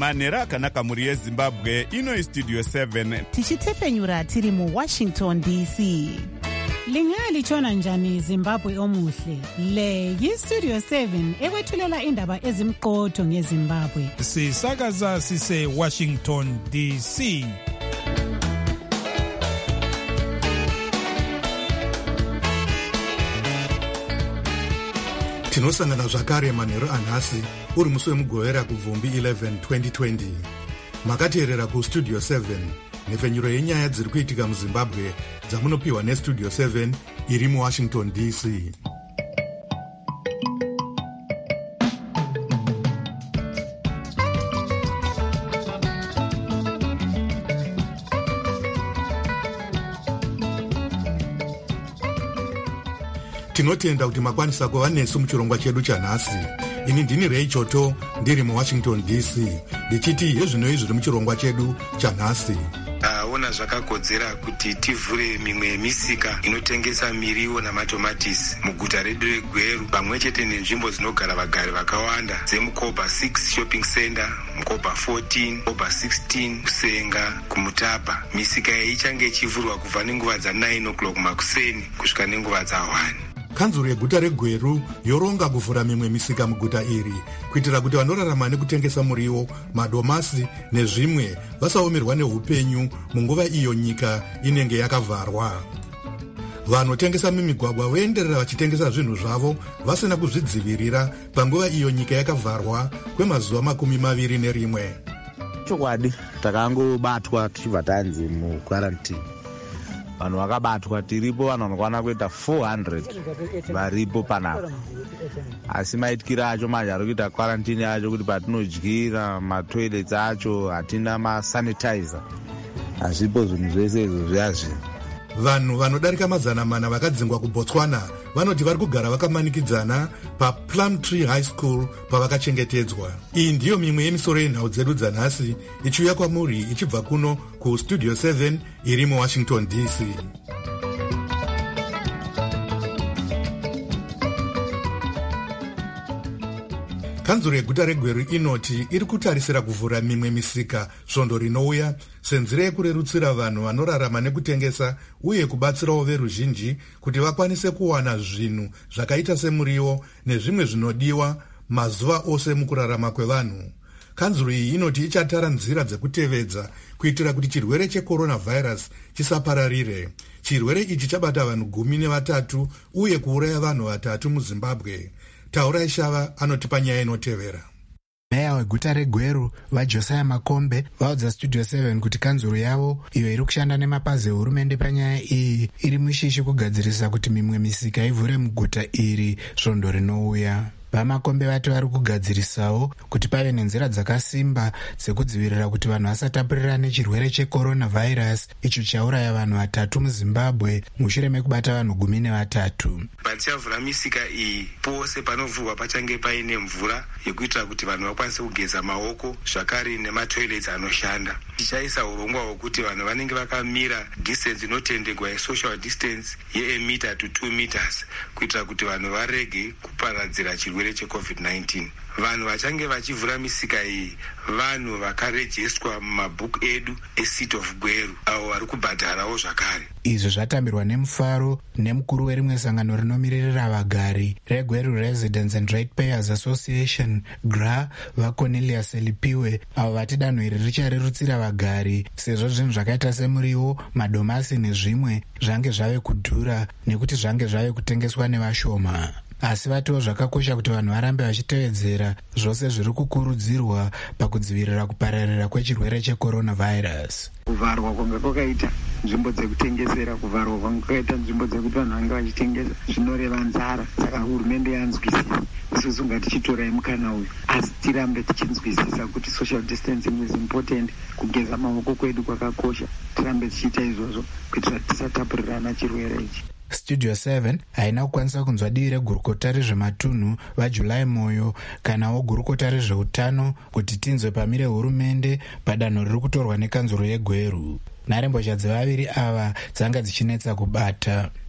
manhero akanaka mhuri yezimbabwe. Ino Studio 7 tichitefenyura tiri muWashington DC. Lingalitshona njani Zimbabwe omuhle? Le yiStudio 7 ekwethulela indaba ezimqotho ngeZimbabwe. Sisakaza sise Washington DC. Tinosangana zvakare manhero anhasi uri musi wemugovera kubvumbi 11 2020. Makateerera kuStudio 7 nhefenyuro yenyaya dziri kuitika muZimbabwe dzamunopiwa neStudio 7 iri muWashington DC. Tinotenda kuti makwanisa kuva nesu muchirongwa chedu chanhasi. Ini ndini Ray Choto ndiri muWashington DC ndichiti yezvinoi zviri muchirongwa chedu chanhasi. Ona zvakakodzera kuti tivhure mimwe misika inotengesa miriwo namatomatisi muguta redu reGweru pamwe chete nenzvimbo dzinogara vagari vakawanda dzemuKobha 6 shopping center, muKobha 14, muKobha 16, kusenga, kumutapa. Misika iyi ichange ichivhurwa kubva nenguva dza9 o'clock makuseni kusvika nenguva dza1. Kanzuro yeguta reGweru yoronga kuvhura mimwe misika muguta iri kuitira kuti vanorarama nekutengesa muriwo, madomasi nezvimwe vasaomerwa neupenyu munguva iyo nyika inenge yakavharwa. Vanotengesa mumigwagwa voenderera vachitengesa zvinhu zvavo vasina kuzvidzivirira panguva iyo nyika yakavharwa kwemazuva 21. Chokwadi takangobatwa tichibva tanzi mukwarantini. Vanhu vakabatwa tiripo vanhu vanokwana kuita 400 varipo panapa. Asi maitikira acho manje ari kuita quarantine yacho kuti patinodyira matoilets acho hatina masanitizer. Hazvipo zvinhu zvese izvo zviyazvino. Vanhu vanodarika 400 vakadzingwa kuBotswana vanoti vari kugara vakamanikidzana paPlumtree High School pavakachengetedzwa. Iyi ndiyo mimwe yemisoro yenhau dzedu dzanhasi ichiuya kwamuri ichibva kuno kuStudio 7 iri muWashington DC. Kanzuro yeguta reGweru inoti iri kutarisira kuvhura mimwe misika svondo rinouya senzira yekurerutsira vanhu vanorarama nekutengesa uye kubatsirawo veruzhinji kuti vakwanise kuwana zvinhu zvakaita semuriwo nezvimwe zvinodiwa mazuva ose mukurarama kwevanhu. Kanzuro iyi inoti ichatara nzira dzekutevedza kuitira kuti chirwere checoronavirus chisapararire. Chirwere ichi chabata vanhu 13 uye kuuraya vanhu 3 muZimbabwe. Taura Ishava anotipa nyaya inotevera. Meya weguta reGweru vaJosiah Makombe vaudza Studio 7 kuti kanzuro yavo iyo iri kushanda nemapazi ehurumende panyaya iyi iri mushishi kugadzirisa kuti mimwe misika ivhure muguta iri svondo rinouya. Vamakombe vati vari kugadzirisawo kuti pave nenzira dzakasimba dzekudzivirira kuti vanhu vasatapurirane chirwere checoronavirus icho chauraya vanhu 3 muZimbabwe mushure mekubata vanhu 13. Patichavhura misika iyi pose panovhurwa pachange paine mvura yekuitira kuti vanhu vakwanise kugeza maoko zvakare nematoilets anoshanda. Tichaisa urongwa hwekuti vanhu vanenge vakamira distance inotendegwa yesocial distance ye1 to 2 meters kuitira kuti vanhu varege kuparadzira chirwere cheCovid-19. Vanhu vachange vachivhura misika iyi vanhu vakarejestwa mumabhuku edu eCity of Gweru avo vari kubhadharawo zvakare. Izvi zvatambirwa nemufaro nemukuru werimwe sangano rinomiririra vagari reGweru Residents and Ratepayers Association GRA vaCornelius Elipiwe avo vati danho iri richarerutsira vagari sezvo zvinhu zvakaita semuriwo, madomasi nezvimwe zvange zvave kudhura nekuti zvange zvave kutengeswa nevashoma. Asi vatiwo zvakakosha kuti vanhu varambe vachitevedzera zvose zviri kukurudzirwa pakudzivirira kupararira kwechirwere checoronavirus. Kuvharwa kwanga kwakaita nzvimbo dzekutengesera, kuvharwa kwanga kwakaita nzvimbo dzekuti vanhu vange vachitengesa zvinoreva nzara. Saka hurumende yanzwisisa, isusu ngatichitorai mukana uyu, asi tirambe tichinzwisisa kuti social distancing is important, kugeza maoko kwedu kwakakosha. Tirambe tichiita izvozvo kuitira tisatapurirana chirwere ichi. Studio 7 haina kukwanisa kunzwa dii regurukota rezvematunhu vaJulai Moyo kana wogurukota rezveutano kuti tinzwe pamire hurumende padanho riri kutorwa nekanzuro yeGweru. Nharembozha dzevaviri ava dzanga dzichinetsa kubata.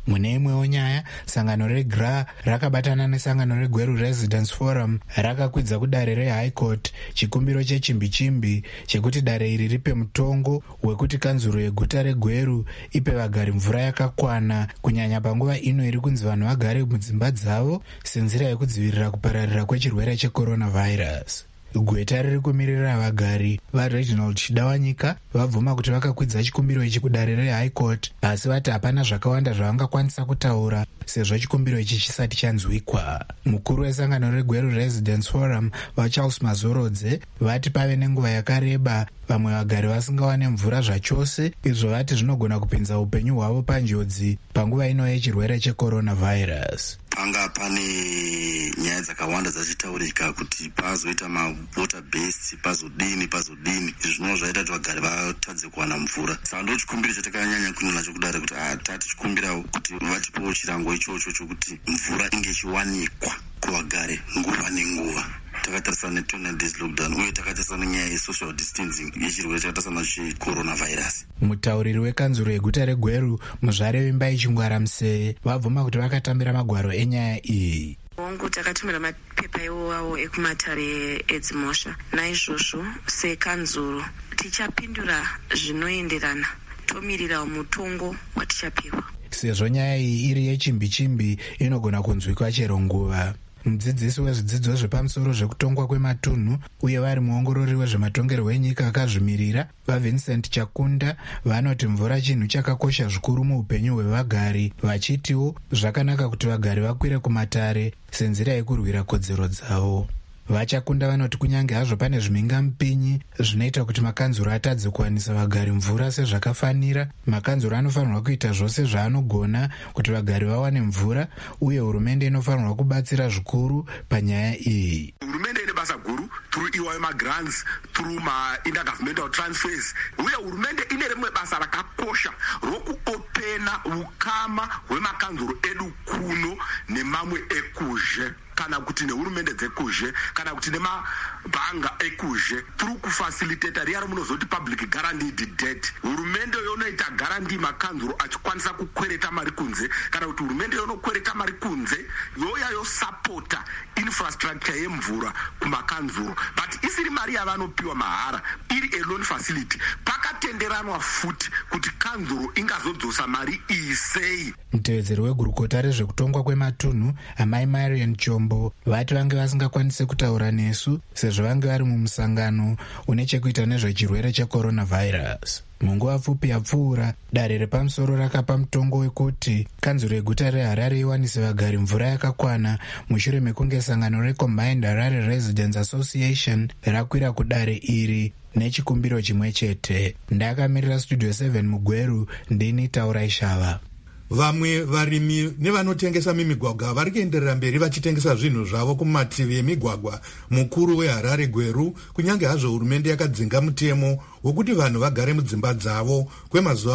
Mune imwewo nyaya, sangano reGRA rakabatana nesangano reGweru Residence Forum rakakwidza kudare reHigh Court chikumbiro chechimbi-chimbi chekuti dare iri ripe mutongo wekuti kanzuro yeguta reGweru ipe vagari mvura yakakwana, kunyanya panguva ino iri kunzi vanhu vagare mudzimba dzavo senzira yekudzivirira kupararira kwechirwere checoronavirus. Gweta riri kumirira vagari vaReginald Chidawanyika vabvuma kuti vakakwidza chikumbiro ichi kudare reHigh Court, asi vati hapana zvakawanda zvavangakwanisa kutaura sezvo chikumbiro ichi chisati chanzwikwa. Mukuru wesangano reGweru Residence Forum vaCharles Mazorodze vati pave nenguva yakareba vamwe vagari vasingawane mvura zvachose, izvo vati zvinogona kupinza upenyu hwavo panjodzi panguva ino yechirwere checoronavirus. Panga pane nyaya dzakawanda dzachitaurika kuti pazoita mawater base pazodini izvi zvinova zvaita kuti vagari vatadze kuwana mvura. Saka ndo chikumbiro chatakanyanya kuenda nacho kudare kuti tati chikumbirawo kuti vatipewo chirango ichocho chokuti mvura inge ichiwanikwa kuvagari nguva nenguva. Takatarisana ne20 days lockdown uye takatarisana nyaya yesocial distancing yechirwere chakatarisana checoronavirus. Mutauriri wekanzuro yeguta reGweru muzvare wemba yeChingwara Museye vabvuma kuti vakatambira magwaro enyaya iyi. Hongu takatumira mapepa iwawo ekumatare edzimhosva. Naizvozvo sekanzuro tichapindura zvinoenderana, tomirira mutongo watichapiwa. Sezvo nyaya iyi iri yechimbi-chimbi inogona kunzwikwa chero nguva. Mudzidzisi wezvidzidzo zvepamusoro zvekutongwa kwematunhu uye vari muongorori wezvematongerwo enyika akazvimirira vaVincent Chakunda vanoti mvura chinhu chakakosha zvikuru muupenyu hwevagari, vachitiwo zvakanaka kuti vagari vakwire kumatare senzira yekurwira kodzero dzavo. Vachakunda vanoti kunyange hazvo pane zvimhingamupinyi zvinoita kuti makanzuro atadze kuwanisa vagari mvura sezvakafanira, makanzuro anofanirwa kuita zvose zvaanogona kuti vagari vawane mvura, uye hurumende inofanirwa kubatsira zvikuru panyaya iyi. Hurumende ine basa guru through EYMA grants, through intergovernmental transfers, uye hurumende ine rimwe basa rakakosha rokuopena ukama hwemakanzuro edu kuno nemamwe ekuzhe, kana kuti nehurumende dzekuzhe, kana kuti nemabhanga ekuzhe, through kufacilitata riya romunozoti public guaranteed debt. Hurumende yonoita guarantee makanzuro achikwanisa kukwereta mari kunze, kana kuti hurumende yonokwereta mari kunze yoya yosapota infrastructure yemvura kumakanzuro, but isiri mari yavanopiwa mahara, iri a loan facility. Pakatenderanwa futi kuti kanzuro ingazodzosa mari iyi sei. Mutevedzeri wegurukota rezvekutongwa kwematunhu amai Marian Chombo vati vange vasingakwanise kutaura nesu sezvo vange vari mumusangano une chekuita nezvechirwere checoronavirus. Munguva pfupi yapfuura, dare repamusoro rakapa mutongo wekuti kanzuro yeguta reHarare iwanise vagari mvura yakakwana mushure mekunge sangano reCombined Harare Residents Association rakwira kudare iri nechikumbiro chimwe chete. Ndakamirira Studio 7 muGweru, ndini Taura Ishava. Vamwe varimi nevanotengesa mimigwagwa vari kuenderera mberi vachitengesa zvinhu zvavo kumativi emigwagwa mukuru weHarare Gweru, kunyange hazvo hurumende yakadzinga mutemo wokuti vanhu vagare mudzimba dzavo kwemazuva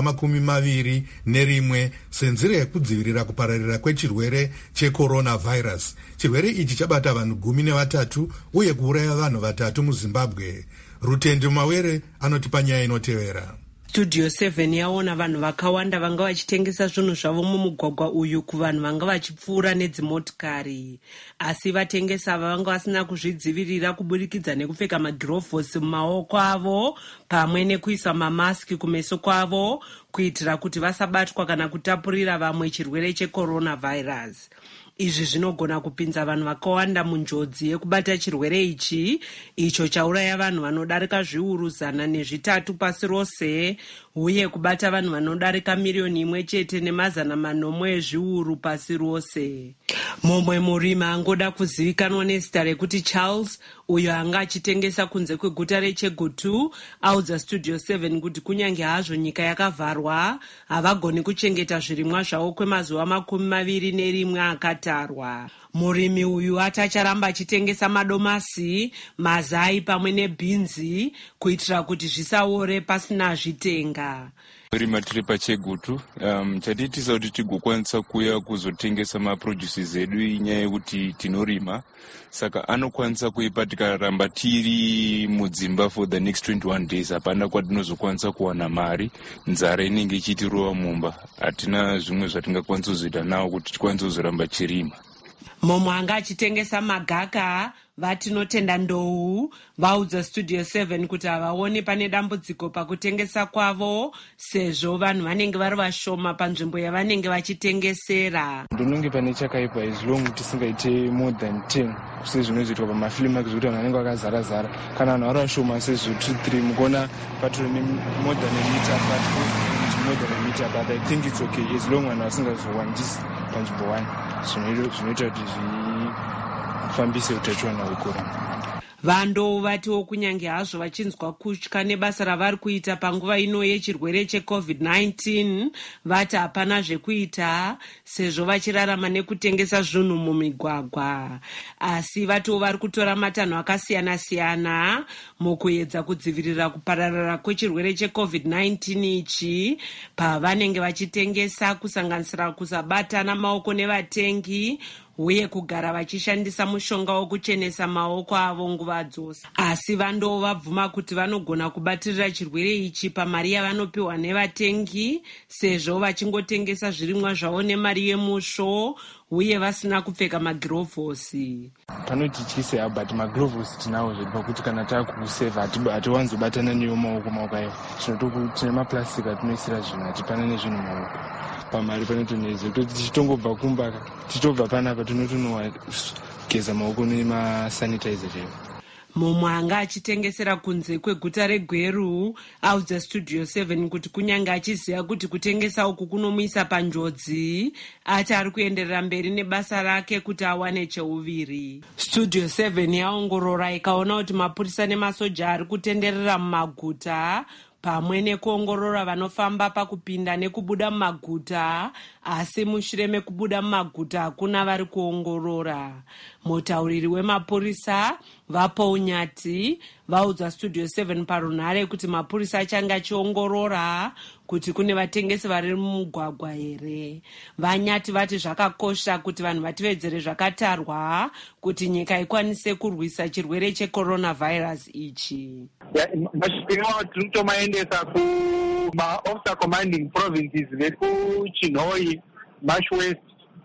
21 senzira yekudzivirira kupararira kwechirwere checoronavirus. Chirwere ichi chabata vanhu 13 uye kuuraya vanhu 3 muZimbabwe. Rutendi Mawere anotipa nyaya inotevera. Studio 7 yaona vanhu vakawanda vanga vachitengesa zvinhu zvavo mumugwagwa uyu kuvanhu vanga vachipfuura nedzimotikari, asi vatengesa ava vanga vasina kuzvidzivirira kuburikidza nekupfeka magirovhosi mumaoko avo pamwe nekuisa mamaski kumeso kwavo kuitira kuti vasabatwa kana kutapurira vamwe chirwere checoronavirus. Izvi zvinogona kupinza vanhu vakawanda munjodzi yekubata chirwere ichi, icho chauraya vanhu vanodarika zviuru 103 pasi rose, uye kubata vanhu vanodarika 1,100,000 ezviuru pasi rose. Mumwe murimi angoda kuzivikanwa nezita rekuti Charles, uyo anga achitengesa kunze kweguta reChegutu, audza Studio 7 kuti kunyange hazvo nyika yakavharwa, havagoni kuchengeta zvirimwa zvavo kwemazuva 21 akatarwa. Murimi uyu atacharamba achitengesa madomasi, mazai pamwe nebhinzi kuitira kuti zvisaore pasina zvitenga. rima tiri paChegutu chatiitisa kuti tigokwanisa kuya kuzotengesa maproduces edu inyaya yekuti tinorima, saka anokwanisa kuipa tikaramba tiri mudzimba for the next 21 days hapana kwatinozokwanisa kuwana mari, nzara inenge ichitirova mumba, hatina zvimwe zvatingakwanisa kuzoita nawo kuti tikwanise kuzoramba chirima. Momwe anga achitengesa magaka vatinotenda ndou vaudza Studio 7 kuti havaoni pane dambudziko pakutengesa kwavo sezvo vanhu vanenge vari vashoma panzvimbo yavanenge vachitengesera. Ndinonge pane chakaipa as long tisingaite more than 10 sezvino zviitwa pamafilimu zvekuti vanhu vanenge vakazara-zara. Kana vanhu vari vashoma sezvo 2-3 mukuona patori more than a meter but I think it's okay as long vanhu vasingazowandisi panzvimbo 1 zvinoita kuti zvifambise utachiwana hwekorona. Vando vatiwo kunyange hazvo vachinzwa kutya nebasa ravari kuita panguva ino yechirwere cheCovid-19 vati hapana zvekuita sezvo vachirarama nekutengesa zvinhu mumigwagwa, asi vatiwo vari kutora matanho akasiyana-siyana mukuedza kudzivirira kupararira kwechirwere cheCovid-19 ichi pavanenge vachitengesa, kusanganisira kusabatana maoko nevatengi uye kugara vachishandisa mushonga wokuchenesa maoko avo nguva dzose. Asi Vando vabvuma kuti vanogona kubatirira chirwere ichi pamari yavanopiwa nevatengi sezvo vachingotengesa zvirimwa zvavo nemari yemusho uye vasina kupfeka magirovhosi. Panotichise but magirovhosi tinawo zvedu pakuti kana takuseva hatiwanzobatana newo maoko ayo. Tine maplastic atinoisira zvinhu, hatipana nezvinhu maoko. Pamari panotoneze tichitongobva kumba tichitobva panapa tinotonogeza maoko nemasanitizer chaiwo. Mumwe anga achitengesera kunze kweguta reGweru audza Studio 7 kuti kunyange achiziva kuti kutengesa uku kunomuisa panjodzi, ati ari kuenderera mberi nebasa rake kuti awane cheuviri. Studio 7 yaongorora ikaona kuti mapurisa nemasoja ari kutenderera mumaguta pamwe nekuongorora vanofamba pakupinda nekubuda mumaguta, asi mushure mekubuda mumaguta hakuna vari kuongorora. Mutauriri wemapurisa Vapaul Nyati vaudza Studio 7 parunhare kuti mapurisa achange achiongorora kuti kune vatengesi vari mumugwagwa here. Vanyati vati zvakakosha kuti vanhu vativedzere zvakatarwa kuti nyika ikwanise kurwisa chirwere checoronavirus ichi. Masvikiro tinotomaendesa kumaofficer commanding provinces vekuChinhoyi, Marsh West,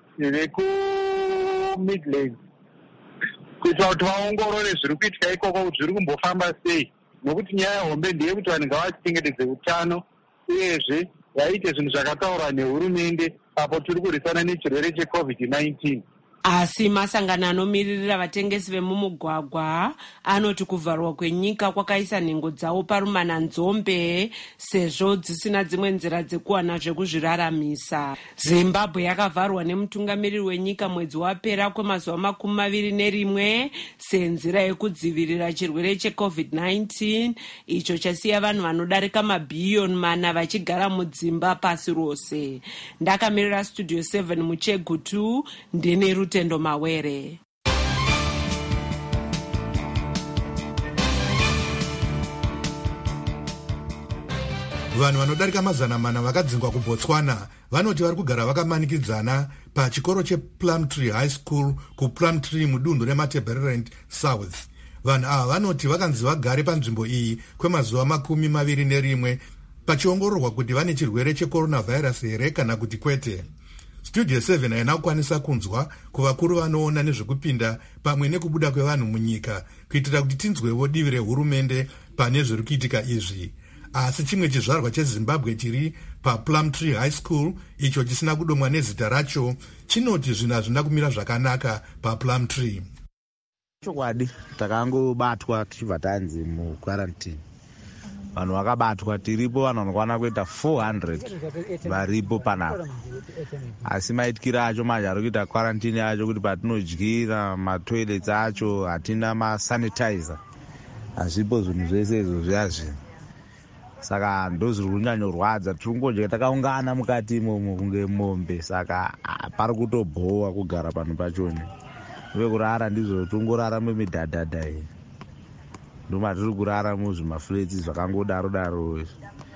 vekuMidlands kuitira kuti vaongorore zviri kuitika ikoko kuti zviri kumbofamba sei, nokuti nyaya hombe ndeyekuti vanhu ngavachengetedze utano uyezve vaite zvinhu zvakataurwa nehurumende apo tiri kurwisana nechirwere cheCovid-19. Asi masangano anomiririra vatengesi vemumugwagwa anoti kuvharwa kwenyika kwakaisa nhengo dzavo parumana nzombe sezvo dzisina dzimwe nzira dzekuwana zvekuzviraramisa. Zimbabwe yakavharwa nemutungamiriri wenyika mwedzi wapera kwemazuva 21 senzira yekudzivirira chirwere cheCovid-19 icho chasiya vanhu vanodarika mabhiliyoni 4 vachigara mudzimba pasi rose. Ndakamirira Studio 7 muChegutu, ndine Rutendo Mawere. Vanhu vanodarika 400 vakadzingwa kuBotswana vanoti vari kugara vakamanikidzana pachikoro chePlumtree High School kuPlumtree mudunhu reMatabeleland South. Vanhu ava vanoti vakanzi vagare panzvimbo iyi kwemazuva 21 pachiongororwa kuti vane chirwere checoronavirus here kana kuti kwete. Studio 7 haina kukwanisa kunzwa kuvakuru vanoona nezvekupinda pamwe nekubuda kwevanhu munyika kuitira kuti tinzwevo divi rehurumende pane zviri kuitika izvi. Asi chimwe chizvarwa cheZimbabwe chiri paPlumtree High School icho chisina kudomwa nezita racho chinoti zvinhu hazvina kumira zvakanaka paPlumtree. Chokwadi takangobatwa tichibva tanzi muquarantine. Vanhu vakabatwa tiripo vanhu vanokwana kuita 400 varipo panapa. Asi maitikira acho manje ari kuita quarantine acho kuti patinodyira matoilets acho hatina masanitizer. Hazvipo zvinhu zvese izvo zviyazvi. Saka ndozviri kunyanyorwadza, tiri kungodya takaungana mukati imomo kunge mombe, saka pari kutobhowa kugara pano pachoni. Vekurara ndizvo tongorara mumidhadhadha iyi. Ndomatiri kurara muzvimaflats zvakangodaro daro.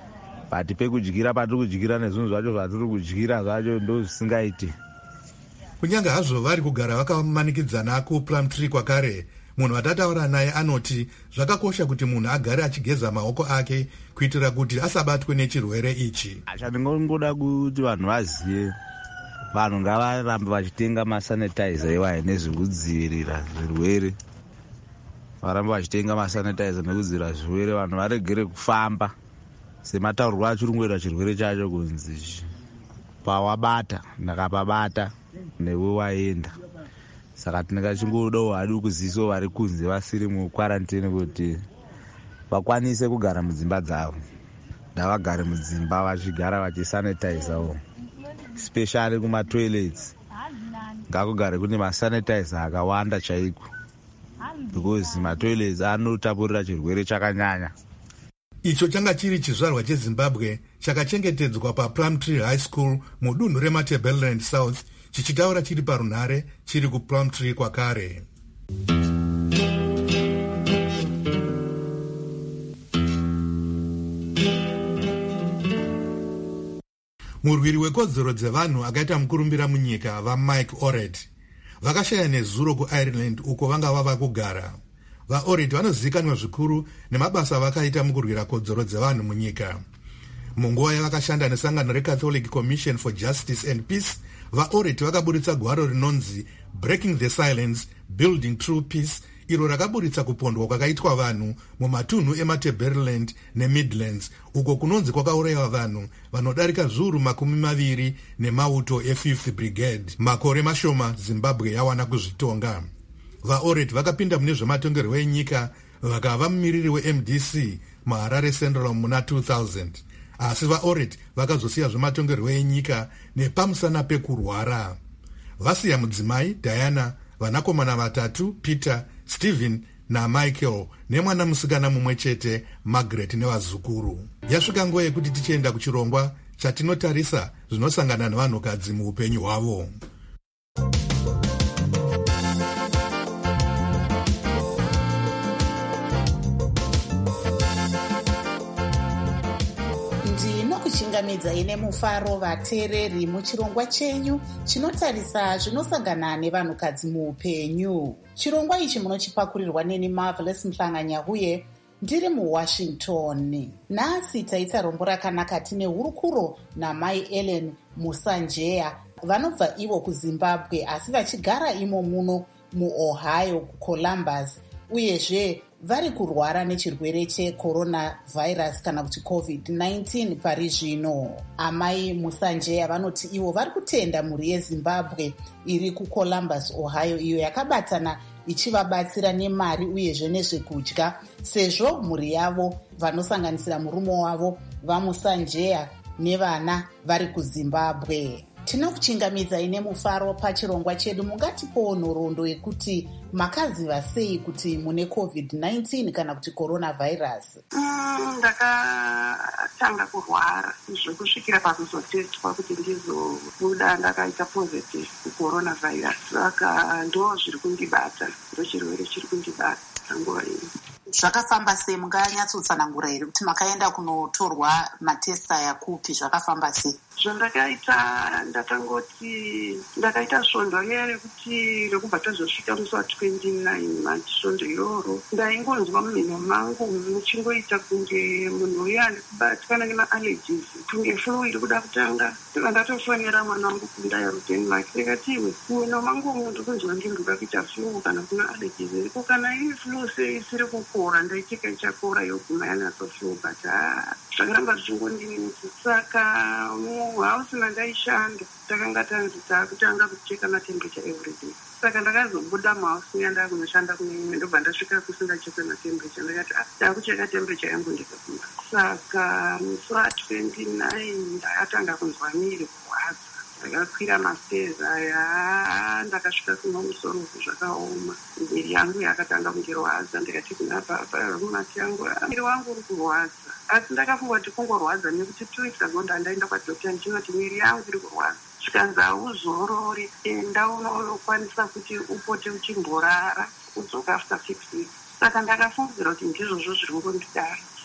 but pekudyira patiri kudyira nezvinhu zvacho zvatiri kudyira zvacho ndo zvisingaiti. Kunyange hazvo vari kugara vakamanikidzana kuPlumtree kwakare, munhu atataura naye anoti zvakakosha kuti munhu agare achigeza maoko ake kuitira kuti asabatwe nechirwere ichi. Chandingongoda kuti vanhu vazive, vanhu ngavarambe vachitenga masanitizer iwayo nezvekudzivirira zvirwere. Varambe vachitenga masanitizer nekudzivirira zvirwere. Vanhu varegere kufamba semataurwa achirungoita chirwere chacho kunzi pawabata ndakapabata newe waenda. Saka tinenge chingodawo hadi kuzivisawo vari kunze vasiri mukwarantini kuti vakwanise kugara mudzimba dzavo. Ndavagare mudzimba vachigara vachisanitizawo, especially kumatoilets. Ngakugare kune masanitizer akawanda chaiko, because matoilets anotapurira chirwere chakanyanya. Icho changa chiri chizvarwa cheZimbabwe chakachengetedzwa paPlumtree High School mudunhu reMatabeleland South, chichitaura chiri parunhare chiri kuPlumtree kwakare. Murwiri wekodzero dzevanhu akaita mukurumbira munyika vaMike Orred vakashaya nezuro kuIreland uko vanga vava kugara. VaOrred vanozivikanwa zvikuru nemabasa avakaita mukurwira kodzero dzevanhu munyika. Munguva yavakashanda nesangano reCatholic Commission for Justice and Peace, VaOrred vakaburitsa gwaro rinonzi Breaking the Silence, Building True Peace, iro rakaburitsa kupondwa kwakaitwa vanhu mumatunhu eMatabeleland neMidlands, uko kunonzi kwakaurayiwa vanhu vanodarika zviuru 20 nemauto e5th Brigade. Makore mashoma Zimbabwe yawana kuzvitonga. VaOrred vakapinda mune zvematongerwo enyika vakava mumiriri weMDC muHarare Central muna 2000. Asi VaOrred vakazosiya zvematongerwo enyika nepamusana pekurwara. Vasiya mudzimai Diana, vanakomana vatatu Peter, Stephen naMichael nemwana musikana mumwe chete Margaret nevazukuru. Yasvika nguva yekuti tichienda kuchirongwa chatinotarisa zvinosangana nevanhukadzi muupenyu hwavo. Ndinokuchingamidza ine mufaro vateereri muchirongwa chenyu chinotarisa zvinosangana nevanhukadzi muupenyu. Chirongwa ichi munochipakurirwa neni Marvelous Mhlanganya uye ndiri muWashington. Nhasi taita rombo rakanaka tine hurukuro naMai Ellen Musanjeya vanobva ivo kuZimbabwe asi vachigara imo muno muOhio kuColumbus, uyezve vari kurwara nechirwere checoronavirus kana kuti COVID-19 pari zvino. Amai Musanjeya vanoti ivo vari kutenda mhuri yeZimbabwe iri kuColumbus, Ohio, iyo yakabatana ichivabatsira nemari uyezve nezvekudya, sezvo mhuri yavo vanosanganisira murume wavo vaMusanjeya nevana vari kuZimbabwe. Tinokuchingamidza ine mufaro pachirongwa chedu. Mungatipowo nhoroondo yekuti makaziva sei kuti mune COVID-19 kana kuti coronavirus? Ndakatanga kurwara zvekusvikira pakuzotestwa kuti ndizobuda ndakaita positive kucoronavirus. Saka ndo zviri kundibata, ndo chirwere chiri kundibata nguva ino. Zvakafamba sei? Munganyatsotsanangura here kuti makaenda kunotorwa matest aya kupi? Zvakafamba sei? Zvandakaita ndatangoti ndakaita svondo riya rekuti rekubva tazosvika musi wa29 masvondo iroro ndaingonzwa mumhino mangu muchingoita kunge munhu uya ari kubatikana nemaallergies, kunge flu iri kuda kutanga. Ndatofonera mwana wangu kundaya Denmark ndikati iwe mumhino mangu ndiri kunzwa ndiri kuda kuita flu kana kuna allergies iriko, kana iri flu isiri kukora ndaicheka ichakora yoguma yanatoflu, but zvakaramba zvichingondinetsa. Saka muhausi mandaishanda takanga tanzi takutanga kucheka matemberature everyday. Saka ndakazobuda muhausi yandava kunoshanda kuneimwe ndobva ndasvika kusingachekwe matemberature. Ndakati takucheka temperature yangu ndikakuma. Saka musi wa29 ndakatanga kunzwa miri kurwadza. Ndakakwira mastairs aya ndakasvika kuno musoro zvakaoma, miri yangu yakatanga kungirwadza. Ndikati kuna baba rumati yangu miri wangu uri kurwadza, asi ndakafunga kuti kungorwadza nekuti 2 weeks ago ndaenda kwadhokita ndichinoti miri yangu iri kurwadza. Zvikanzi hauzorori, enda unokwanisa kuti upote uchimborara udzoka after 6 weeks. Saka ndakafungidzira kuti ndizvozvo zviri kungondidara.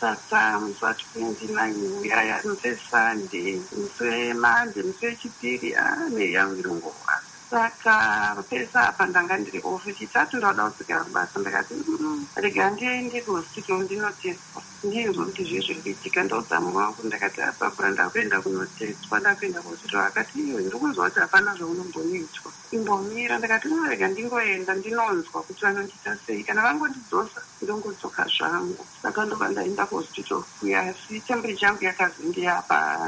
saka musi wa29 uyaya musi weSunday, musi weMonday, musi wechipiri miri yangu irongorwadza. Saka pesa apa ndanga ndiri ofu. Chitatu ndauda kudzokera kubasa ndakati rega ndiende kuhospital ndinoteswa ndinzwa kuti zvii zviri kuitika. Ndaudza mumwe wangu ndakati apapura ndakuenda kunoteswa. Ndakuenda kuhospital akati iwe ndiri kuzwa kuti hapana zvaunombonoitwa, imbomira. Ndakati rega ndingoenda ndinonzwa kuti vanondiita sei, kana vangondidzosa ndongodzoka zvangu. Saka ndobva ndaenda kuhospital kuyasi temperature yangu yakazi apa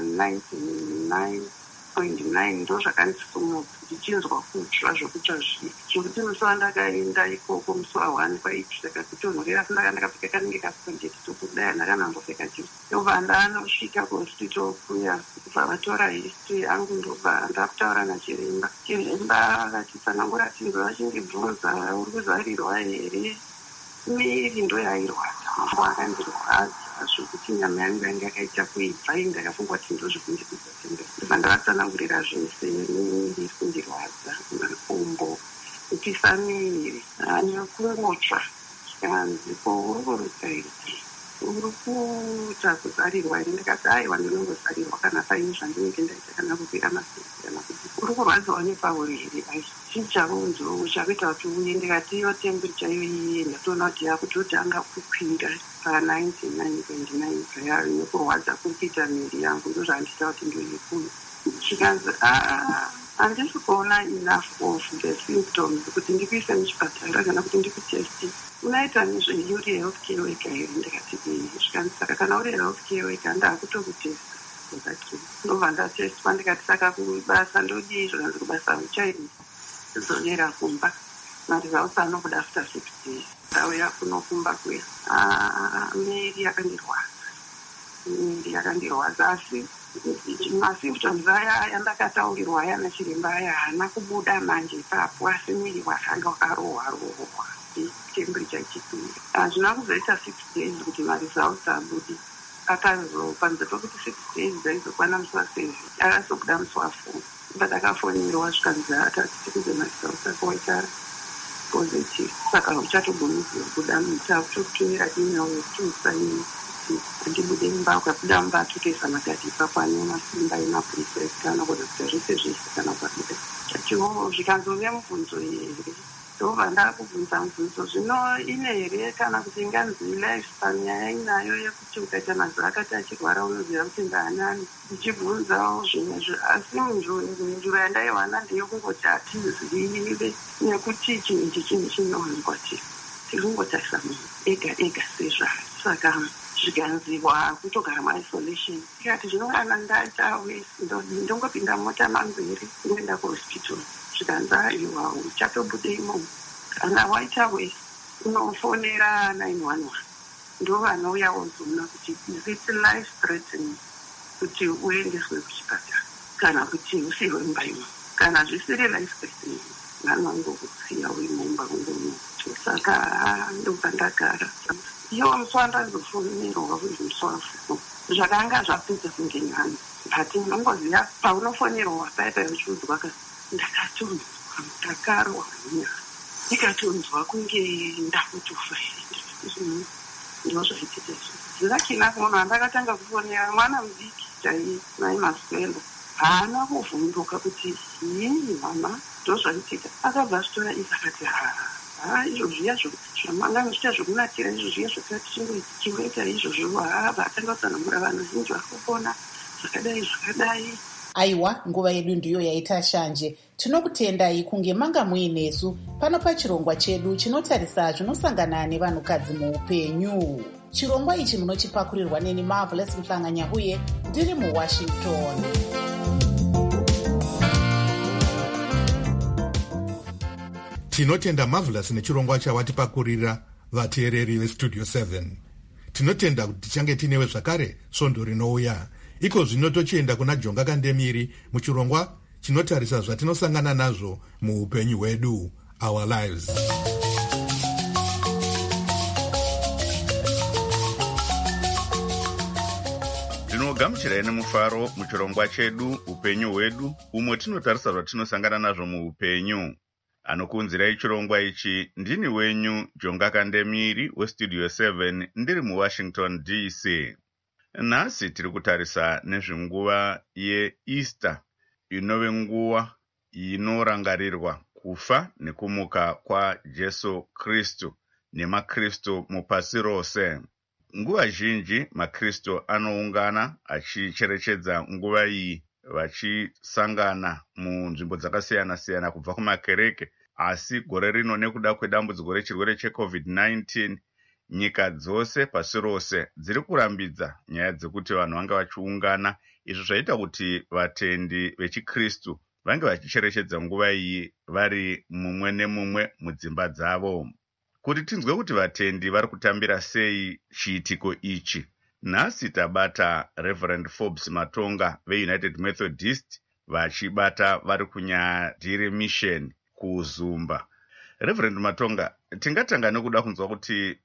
99.9 ndo zvakandisumudza ndichinzwa kutsva zvokutsva zvokuti musi wandakaenda ikoko musi wa1 kwaitsvika kutonhorera sindaka ndakapfeka kanenge kasipondeti tokudaya ndakanambopfeka chiro ndobva ndanosvika kuhospital kuya kubva vatora history yangu ndobva ndakutaura nachiremba. Chiremba akatitsanangura tinzwa vachindibvunza uri kuzarirwa here, miri ndo yairwadza, mafu akandirwadza zvokuti nyama yangu yange yakaita kuibva ndakafunga kuti ndo zvekundikuzatembe. Ndobva ndavatsanangurira zvese miri iri kundirwadza, makumbo, kupisa miri, nekungotsva. Zvikanzi ko uri kuruta here, uri kuita kuzarirwa here? Ndikati aiwa ndinongozarirwa kana paine zvandinenge ndaita kana kupira masiku kana kuti uri kurwadziwa nepauri here. Chichaunzo uchakuita kuti uye. Ndikati iyo temperature iyoiye ndatoona kuti yakutotanga kukwira pa99.9 kaya nekurwadza kuri kuita miri yangu ndozvandita kuti ndoyekuyo. Chikanzi handisi kuona enough of the symptoms kuti ndikuise muchipatara kana kuti ndikutesti. Unaita nezveuri healthcare worker here? Ndikati zvikanzi saka kana uri healthcare worker ndakutokutesta. Ndobva ndatestwa. Ndikati saka kubasa ndodii? Zvakanzi kubasa uchaini dzonera kumba marizausi anobuda after 6 days. Ndauya kunokumba kuya miri yakandirwadza asi masymptoms aya yandakataurirwa aya nachiremba aya haana kubuda manje ipapo, asi miri wakanga wakarohwa temperature ichipiri. Hazvina kuzoita 6 days kuti marizausi abudi. Akazopanze pokuti 6 days daizokwana musi wa7 akazobuda musi wa4 ndakafonirwa zvikanzi atati kuze marizausi ako waita positive, saka uchatogoni kubuda mutakutokutumira email yekutusaini kuti andibude mumba. Ukabuda mumba atotoisa makati ipapo ane masimba emaprefect kana kuda kuti zvese zvese kana ukabuda chachiwo. Zvikanzove mubvunzo here, ndobva ndakubvunza mubvunzo zvino ine here kana kuti inganzi lifespan yainayo yekuti ukaita mazuva akati achirwara unoziva kuti ndaanani. Ndichibvunzawo zvimwe asi munzvimbo yandaiwana ndeyekungoti hatizivive nekuti chinhu ichi chinhu chinowanzwa tiri kungotarisa munhu ega sezvaro. Saka zvikanziwa kutogara maisolation. Tikati zvinongana ndaita ndongopinda mota mambiri ndoenda kuhospital. Zvikanzi aiwa uchatobudemo, kana waita wese unofonera 911 ndo vanouya wozoona kuti is it life threatening kuti uendeswe kuchipatara kana kuti usiwe mumba imo. Kana zvisiri life threatening vanongokusiya uri mumba ungomuto. Saka ndobva ndagara iwo musi wandazofonerwa kuti musi wa4 zvakanga zvapedza kunge nyani, but unongoziva paunofonerwa paipa uchiudzwa ndakatonzwa ndakarwa nyaya, ndikatonzwa kunge ndakutofa here. Ndozvaitika zvakina kuona andakatanga kufonera mwana mudiki chaiye nai Maswelo haana kuvhunduka kuti yini mama, ndozvaitika. Akabva achitora izi akati izvozviya zvamanga muchiita zvokunatira izvozviya zvakati chingoita izvozvo atanga kutsanangura vanhu vazhinji vari kupona zvakadai. Aiwa, nguva yedu ndiyo yaita shanje. Tinokutendai kunge manga muinesu pano pachirongwa chedu chinotarisa zvinosangana nevanhukadzi muupenyu. Chirongwa ichi munochipakurirwa neni Marvelous Mhlanganya uye ndiri muWashington. Tinotenda Marvelous nechirongwa chawatipakurira vateereri veStudio 7. Tinotenda kuti tichange tinewe zvakare svondo rinouya. Iko zvino tochienda kuna Jonga Kandemiri muchirongwa chinotarisa zvatinosangana nazvo muupenyu hwedu, our lives. Tinogamuchirai nemufaro muchirongwa chedu upenyu hwedu, umwe tinotarisa zvatinosangana nazvo muupenyu. Anokuunzirai chirongwa ichi ndini wenyu Jonga Kandemiri westudio 7 ndiri muWashington DC. Nhasi tiri kutarisa nezvenguva yeEaster, inove nguva inorangarirwa kufa nekumuka kwaJesu Kristu nemakristu mupasi rose. Nguva zhinji makristu anoungana achicherechedza nguva iyi vachisangana munzvimbo dzakasiyana-siyana kubva kumakereke. Asi gore rino nekuda kwedambudziko rechirwere cheCovid-19, nyika dzose pasi rose dziri kurambidza nyaya dzekuti vanhu vange vachiungana. Izvo zvaita kuti vatendi vechikristu vange vachicherechedza nguva iyi vari mumwe nemumwe mudzimba dzavo. Kuti tinzwe kuti vatendi vari kutambira sei chiitiko ichi, nhasi tabata Reverend Forbes Matonga veUnited Methodist vachibata vari kuNyadiri Mission kuZumba. Reverend Matonga, tingatanga nekuda kunzwa kuti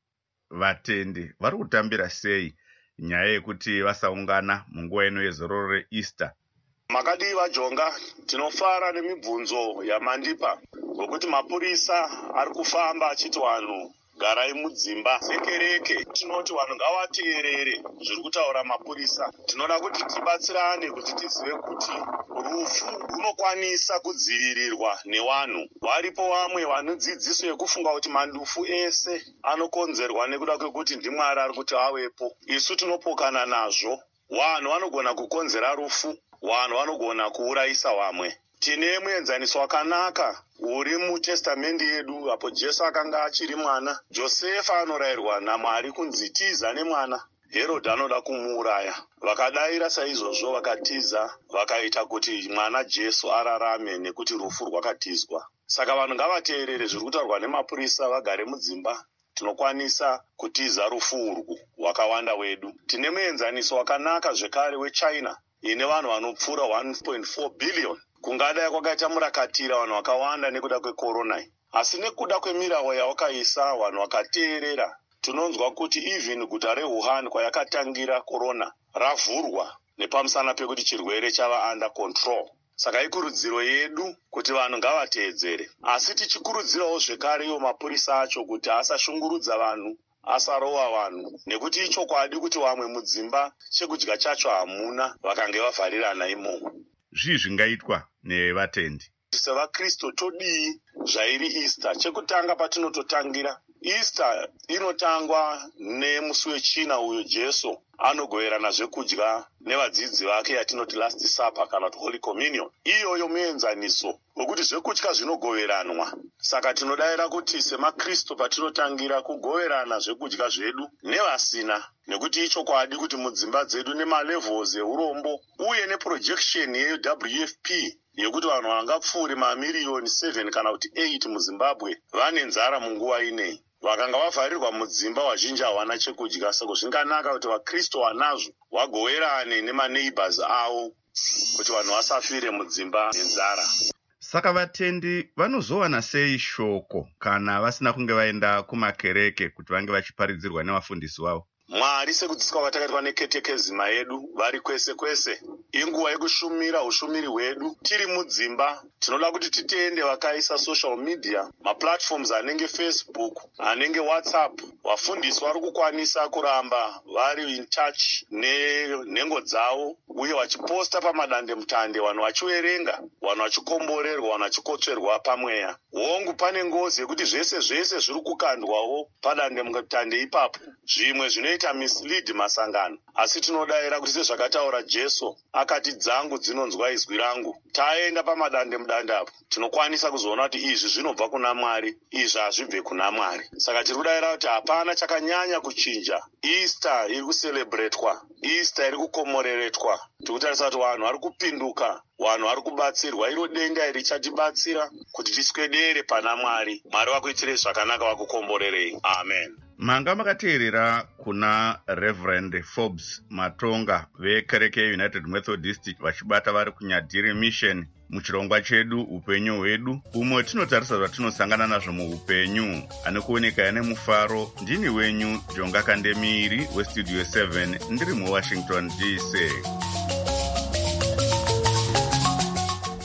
vatendi vari kutambira sei nyaya yekuti vasaungana munguva ino yezororo reEaster. Makadiva Jonga, tinofara nemibvunzo yamandipa ngokuti mapurisa ari kufamba achiti vanhu garai mudzimba dzekereke. Tinoti vanhu ngavateerere zviri kutaura mapurisa. Tinoda kuti tibatsirane kuti tizive kuti rufu runokwanisa kudzivirirwa nevanhu. Varipo vamwe vanodzidziso yekufunga kuti mandufu ese anokonzerwa nekuda kwekuti ndiMwari ari kuti avepo. Isu tinopokana nazvo. Vanhu vanogona kukonzera rufu, vanhu vanogona kuurayisa vamwe. Tine muenzaniso wakanaka uri mutestamendi yedu apo Jesu akanga achiri mwana. Josefa anorayirwa naMwari kunzi tiza nemwana. Herodhi anoda kumuuraya. Vakadayira saizvozvo vakatiza, vakaita kuti mwana Jesu ararame nekuti rufu rwakatizwa. Saka vanhu ngavateerere zviri kutaurwa nemapurisa, vagare mudzimba. Tinokwanisa kutiza rufu urwu wakawanda wedu. Tine muenzaniso wakanaka zvekare weChina ine vanhu vanopfuura 1.4 billion. Kungadai kwakaita murakatira vanhu vakawanda nekuda kwekorona. Asi nekuda kwemirawo yawakaisa vanhu vakateerera, tinonzwa kuti even guta reWuhan kwayakatangira korona ravhurwa nepamusana pekuti chirwere chava under control. Saka ikurudziro yedu kuti vanhu ngavateedzere. Asi tichikurudzirawo zvekare iwo mapurisa acho kuti asashungurudza vanhu, asarova vanhu, nekuti ichokwadi kuti vamwe mudzimba chekudya chacho hamuna vakange vavharirana imomo. Zvii zvingaitwa nevatendi? SevaKristu todii zvairi Easter? Chekutanga patinototangira, Easter inotangwa nemusi wechina uyo Jesu anogoverana zvekudya nevadzidzi vake yatinoti Last Supper kana kuti Holy Communion. Iyoyo muenzaniso wekuti zvekudya zvinogoveranwa. Saka tinodayira kuti semakristu patinotangira kugoverana zvekudya zvedu nevasina, nekuti ichokwadi kuti mudzimba dzedu nemalevels eurombo uye neprojection yeWFP yekuti vanhu vangapfuure mamiliyoni 7 kana kuti 8 muZimbabwe vane nzara munguva inei. Vakanga vavharirwa mudzimba vazhinji hawana chekudya. Saka zvinganaka kuti vakristu vanazvo vagoverane nemaneighbors avo kuti vanhu vasafire mudzimba nenzara. Saka vatendi vanozowana sei shoko kana vasina kunge vaenda kumakereke kuti vange vachiparidzirwa nevafundisi vavo? Mwari sekudzidziswa kwatakaitwa neketekezima yedu vari kwese kwese, inguva yekushumira ushumiri hwedu tiri mudzimba. Tinoda kuti titende vakaisa social media, maplatforms anenge Facebook, anenge WhatsApp. Vafundisi vari kukwanisa kuramba vari in touch nenhengo dzavo uye vachiposta pamadande mutande, vanhu vachiverenga, vanhu vachikomborerwa, vanhu vachikotsverwa pamweya. Hongu pane ngozi yekuti zvese zviri kukandwawo padande mutande ipapo, zvimwe zvinoita mislead masangano. Asi tinodayira kuti sezvakataura Jesu akati dzangu dzinonzwa izwi rangu. Taenda pamadande mudande apo tinokwanisa kuzoona kuti izvi zvinobva kuna Mwari, izvi hazvibve kuna Mwari. Saka tiri kudayira kuti hapana chakanyanya kuchinja. Easter iri kuselebretwa, Easter iri kukomoreretwa. Tiri kutarisa kuti vanhu vari kupinduka, vanhu vari kubatsirwa. Iro denda iri richatibatsira kuti tiswedere pana Mwari. Mwari vakuitire zvakanaka, vakukomborerei. Amen. Manga makateerera kuna Reverend Forbes Matonga vekereke yeUnited Methodist vachibata vari kuNyadiri Mission muchirongwa chedu upenyu hwedu, umwe tinotarisa zvatinosangana nazvo muupenyu. Anokuoneka ane mufaro, ndini wenyu Jonga Kandemiri westudio 7 ndiri muWashington DC.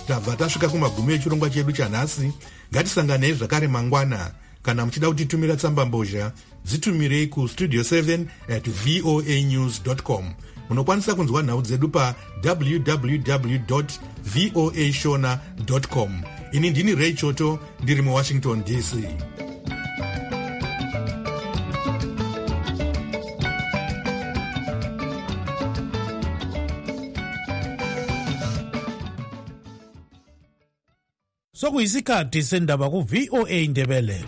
tabva tasvika kumagumo echirongwa chedu chanhasi. Ngatisanganei zvakare mangwana. Kana muchida kutitumira tsamba mbozha, dzitumirei kustudio 7@voanews.com. Munokwanisa kunzwa nhau dzedu pa www.voashona.com. Ini ndini Ray Choto, ndiri muWashington DC. Sokuyisikhathi sendaba ku VOA Ndebele.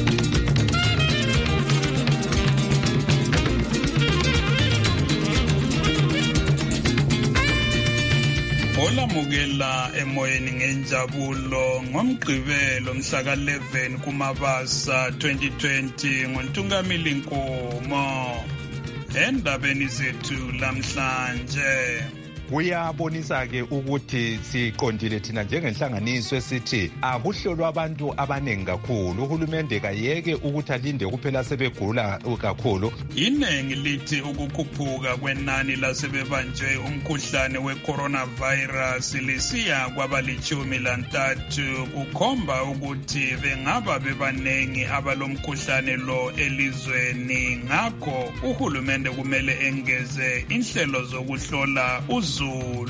Olamukela emoyeni ngenjabulo ngomgqibelo mhla ka-11 kuMabasa 2020 nguNtungamili Nkomo. Endabeni zethu lamhlanje kuyabonisa-ke ukuthi siqondile thina njengenhlanganiso esithi akuhlolwa abantu abaningi kakhulu. Uhulumende kayeke ukuthi alinde kuphela sebegula kakhulu. Iningi lithi ukukhuphuka kwenani lasebebanjwe umkhuhlane we-coronavirus lisiya kwaba-13 kukhomba ukuthi bengaba bebaningi abalomkhuhlane lo elizweni. Ngakho uhulumende kumele engeze inhlelo zokuhlola Zulu.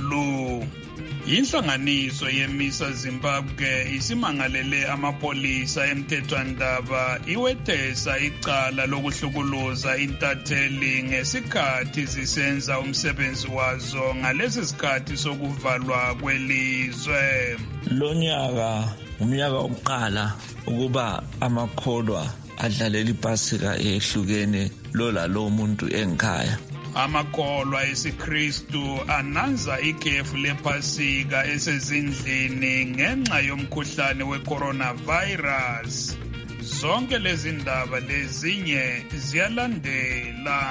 Inhlanganiso yeMisa Zimbabwe isimangalele amapolisa emthethwandaba iwethesa icala lokuhlukuluza intatheli ngesikhathi zisenza umsebenzi wazo ngalesi sikhathi sokuvalwa kwelizwe. Lo nyaka umnyaka wokuqala ukuba amakholwa adlalela iPasika ehlukene lo lalo muntu engikhaya. Amakholwa esiKristu ananza ikhefu lePasika esezindlini ngenxa yomkhuhlane we-coronavirus. Zonke lezi ndaba lezinye ziyalandela.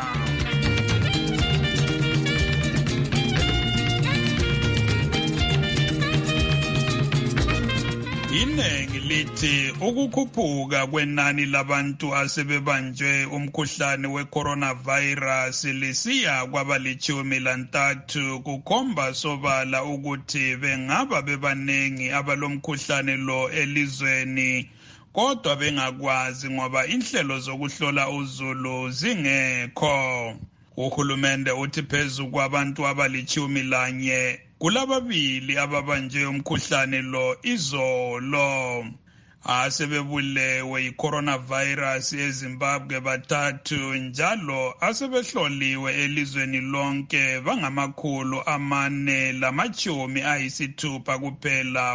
Iningi lithi ukukhuphuka kwenani labantu asebebanjwe umkhuhlane we-coronavirus lisiya kwaba-13 kukhomba sobala ukuthi bengaba bebaningi abalomkhuhlane lo elizweni, kodwa bengakwazi ngoba inhlelo zokuhlola uzulu zingekho. Uhulumende uthi phezu kwabantu abali-11 kulababili ababanjwe umkhuhlane lo izolo. Asebebulewe yi-coronavirus eZimbabwe 3 njalo asebehloliwe elizweni lonke bangama-460 kuphela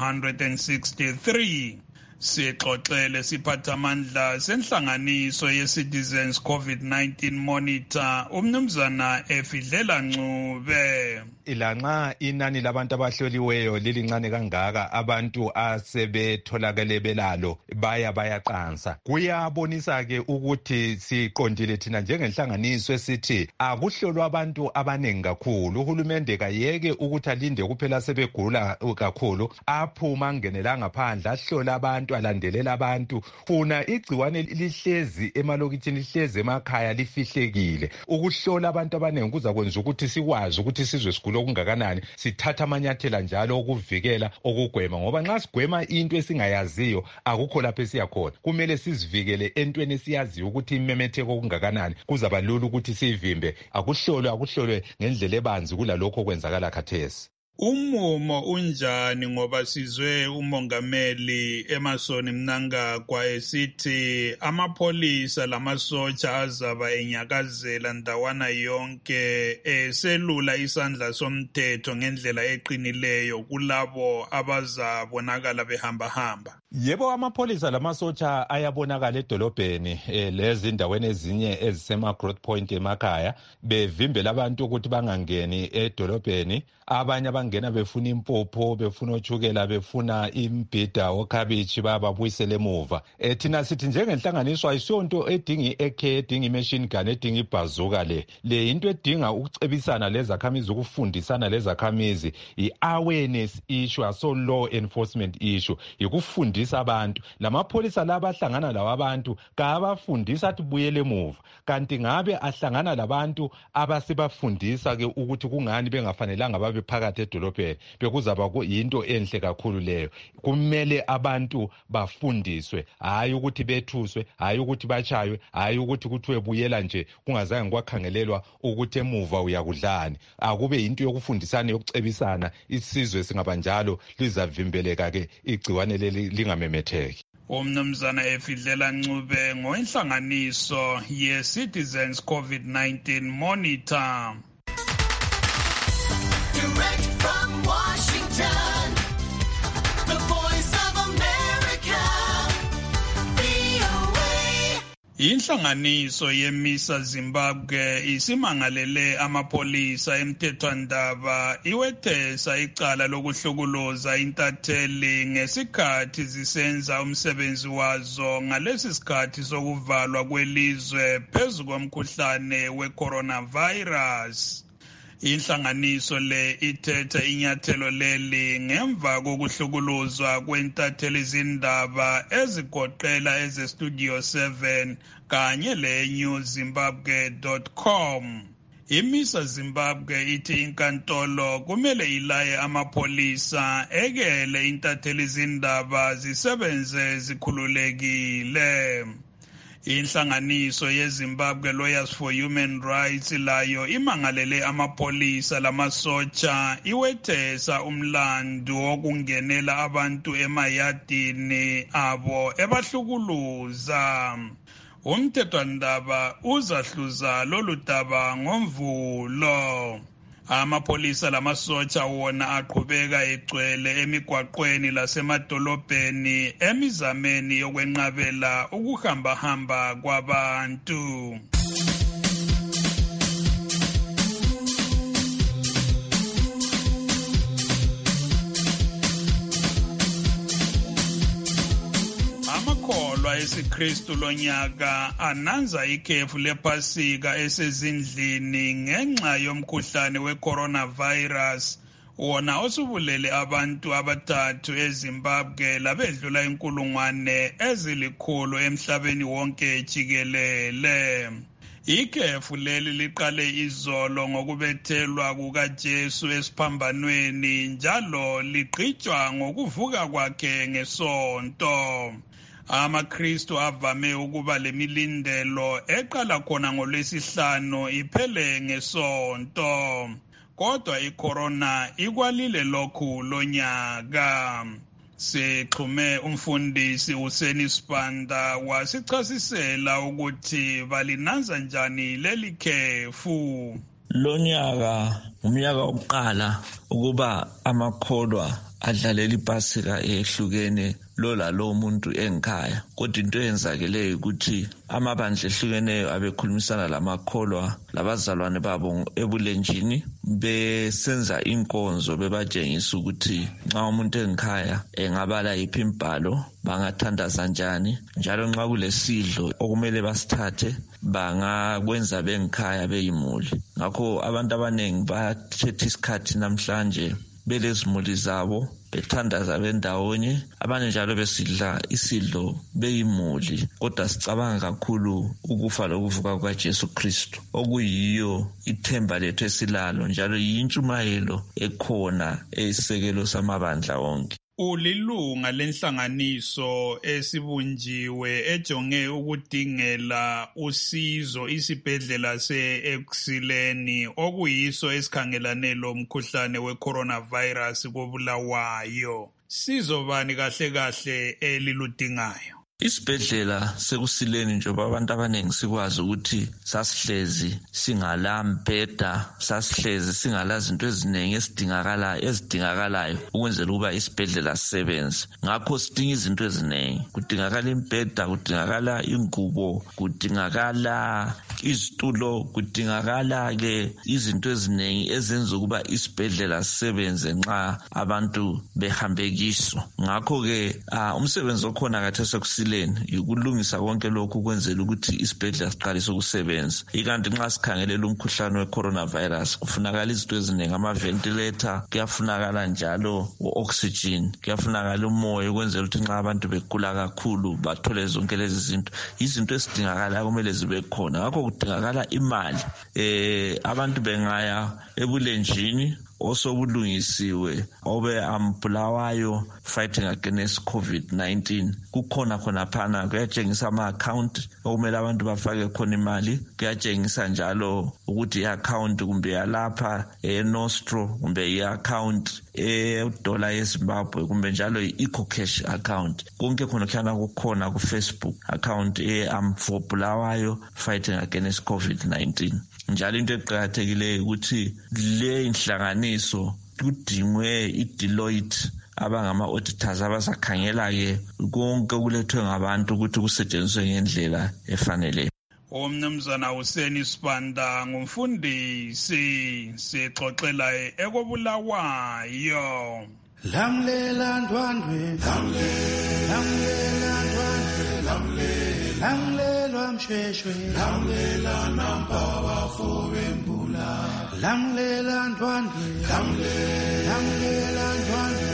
463. Sixoxele siphathamandla senhlanganiso ye-Citizens COVID-19 Monitor umnumzana Efidlela Ncube. Ilanxa inani labantu abahloliweyo lilincane kangaka, abantu asebetholakele belalo bayaqansa. Kuyabonisa-ke ukuthi siqondile thina njengenhlanganiso esithi akuhlolwa abantu abaningi kakhulu. Uhulumende kayeke ukuthi alinde kuphela sebegula kakhulu, aphuma angenela ngaphandle ahlola abantu, alandelela abantu. Funa igciwane lihlezi emalokitshini, lihlezi emakhaya, lifihlekile. Ukuhlola abantu abaningi kuzakwenza ukuthi sikwazi ukuthi sizwe sigula okungakanani, sithatha amanyathela njalo okuvikela, okugwema, ngoba nxa sigwema into esingayaziyo akukho lapho esiyakhona. Kumele sizivikele entweni esiyaziyo ukuthi imemetheko okungakanani, kuzaba lula ukuthi siyivimbe. Akuhlolwe ngendlela ebanzi kulalokho kwenzakala khathesi. Umumo unjani ngoba sizwe umongameli Emerson Mnangagwa esithi amapholisa lamasotsha azaba enyakazela ndawana yonke eselula isandla somthetho ngendlela eqinileyo kulabo abazabonakala behamba. Yebo, amapholisa lamasotsha ayabonakala edolobheni lezindaweni ezinye ezisema-Growth Point emakhaya bevimbela abantu ukuthi bangangeni edolobheni. Abanye bangena befuna impuphu, befuna otshukela, befuna imbhida okhabishi babuyisele emuva. Thina sithi njengenhlanganiso ayisonto edinga i-AK, edinga i-machine gun, edinga ibhazuka le into edinga ukucebisana lezakhamizi, ukufundisana lezakhamizi, i-awareness issue, aso law enforcement issue, ikufundisa befundisa abantu. Lamapholisa laba ahlangana lawa abantu kabafundisa athi buyele emuva. Kanti ngabe ahlangana labantu abasebafundisa ke ukuthi kungani bengafanelanga babe phakathi edolobheni. Bekuzaba yinto enhle kakhulu leyo. Kumele abantu bafundiswe, hayi ukuthi bethuswe, hayi ukuthi bachaywe, hayi ukuthi kuthiwe buyela nje kungazange kwakhangelelwa ukuthi emuva uyakudlani. Akube into yokufundisana yokucebisana, isizwe singabanjalo lizavimbeleka ke igciwane leli lingamemetheki. Umnumzana Efidlela Ncube ngoinhlanganiso ye-Citizens COVID-19 Monitor. Direct from Washington, the Voice of America, VOA. Inhlanganiso yeMISA Zimbabwe isimangalele amapolisa emthethwandaba iwethesa icala lokuhlukuluza intatheli ngesikhathi zisenza umsebenzi wazo ngalesi sikhathi sokuvalwa kwelizwe phezu komkhuhlane we-coronavirus. Inhlanganiso le ithetha inyathelo leli ngemva kokuhlukuluzwa kwentatheli zindaba ezigoqela eze-Studio 7 kanye le-newzimbabwe.com. IMISA Zimbabwe ithi inkantolo kumele ilaye amapolisa ekele intatheli zindaba zisebenze zikhululekile. Inhlanganiso yeZimbabwe Lawyers for Human Rights layo imangalele amapolisa lamasotsha iwethesa umlandu wokungenela abantu emayadini abo ebahlukuluza. Umthethwandaba uzahluza lolu daba ngoMvulo. Amapolisa lamasotsha wona aqhubeka egcwele emigwaqweni lasemadolobheni emizameni yokwenqabela ukuhambahamba kwabantu. Amakholwa esiKristu lonyaka ananza ikhefu lePhasika esezindlini ngenxa yomkhuhlane we-coronavirus wona osubulele abantu abathathu eZimbabwe labedlula 100,000 emhlabeni wonke jikelele. Ikhefu leli liqale izolo ngokubethelwa kukaJesu esiphambanweni njalo ligqitshwa ngokuvuka kwakhe ngeSonto. AmaKristu avame ukuba lemilindelo eqala khona ngoLwesihlanu iphele ngeSonto. Kodwa icorona ikwalile lokhu lonyaka. Sixhume umfundisi uSeni Sibanda wasichasisela ukuthi balinanza njani leli khefu. Lonyaka umnyaka wokuqala ukuba amakholwa adlalela iPhasika ehlukene lo muntu engikhaya. Kodwa into eyenzakeleyo ukuthi amabandla ehlukeneyo abekhulumisana lamakholwa labazalwane babo ebulenjini besenza inkonzo bebatshengisa ukuthi nxa umuntu engikhaya engabala yiphi imbhalo bangathandaza njani, njalo nxa kulesidlo okumele basithathe bangakwenza bengikhaya beyimuli. Ngakho abantu abaningi bathethe isikhathi namhlanje belezimuli zabo bethandaza bendawonye, abanye njalo besidla isidlo beyimuli. Kodwa sicabanga kakhulu ukufa lokuvuka kukaJesu Kristu okuyiyo ithemba lethu esilalo, njalo yintshumayelo ekhona eyisekelo samabandla wonke. Ulilunga lenhlanganiso esibunjiwe ejonge ukudingela usizo isibhedlela se-Ekuseni okuyiso esikhangelane lomkhuhlane we-coronavirus kobulawayo. Sizobani kahle kahle eliludingayo? Isibhedlela sekusileni njengoba abantu abaningi sikwazi ukuthi sasihlezi singalambheda, sasihlezi singalazinto eziningi ezidingakalayo ukwenzela ukuba isibhedlela sisebenze. Ngakho sidinga izinto eziningi, kudingakala imbheda, kudingakala ingubo, kudingakala izitulo, kudingakala ke izinto eziningi ezenza ukuba isibhedlela sisebenze nxa abantu behambe kiso. Ngakho ke umsebenzi okhona khathesi esileni ukulungisa konke lokhu ukwenzela ukuthi isibhedlela siqalise ukusebenza. Ikanti nxa sikhangelela umkhuhlane we-coronavirus kufunakala izinto eziningi, ama-ventilator, kuyafunakala njalo u-oxygen, kuyafunakala umoya ukwenzela ukuthi nxa abantu begula kakhulu bathole zonke lezi zinto. Izinto ezidingakala kumele zibe khona, ngakho kudingakala imali. Abantu bengaya ebulenjini osobulungisiwe obe Bulawayo fighting against COVID-19, kukhona phana kuyatshengisa ama-account okumele abantu bafake khona imali. Kuyatshengisa njalo ukuthi i-account kumbe yalapha Nostro kumbe i-account dola yeZimbabwe kumbe njalo i-EcoCash account. Konke khona kukhona ku-Facebook account for Bulawayo fighting against COVID-19. Njalo into eqakathekileyo ukuthi le inhlanganiso kudingwe iDeloitte abangama-auditors abazakhangela-ke konke kulethwe ngabantu ukuthi kusetshenziswe ngendlela efaneleyo. Umnumzana Hussein Sibanda ngumfundisi sixoxela ekobulawayo. Lamlela ndwandwe, lamlela ndwandwe, lamlelwa msheshwe, lamlela nampawa fobembula, lamlela ndwandwe, lamlela ndwandwe.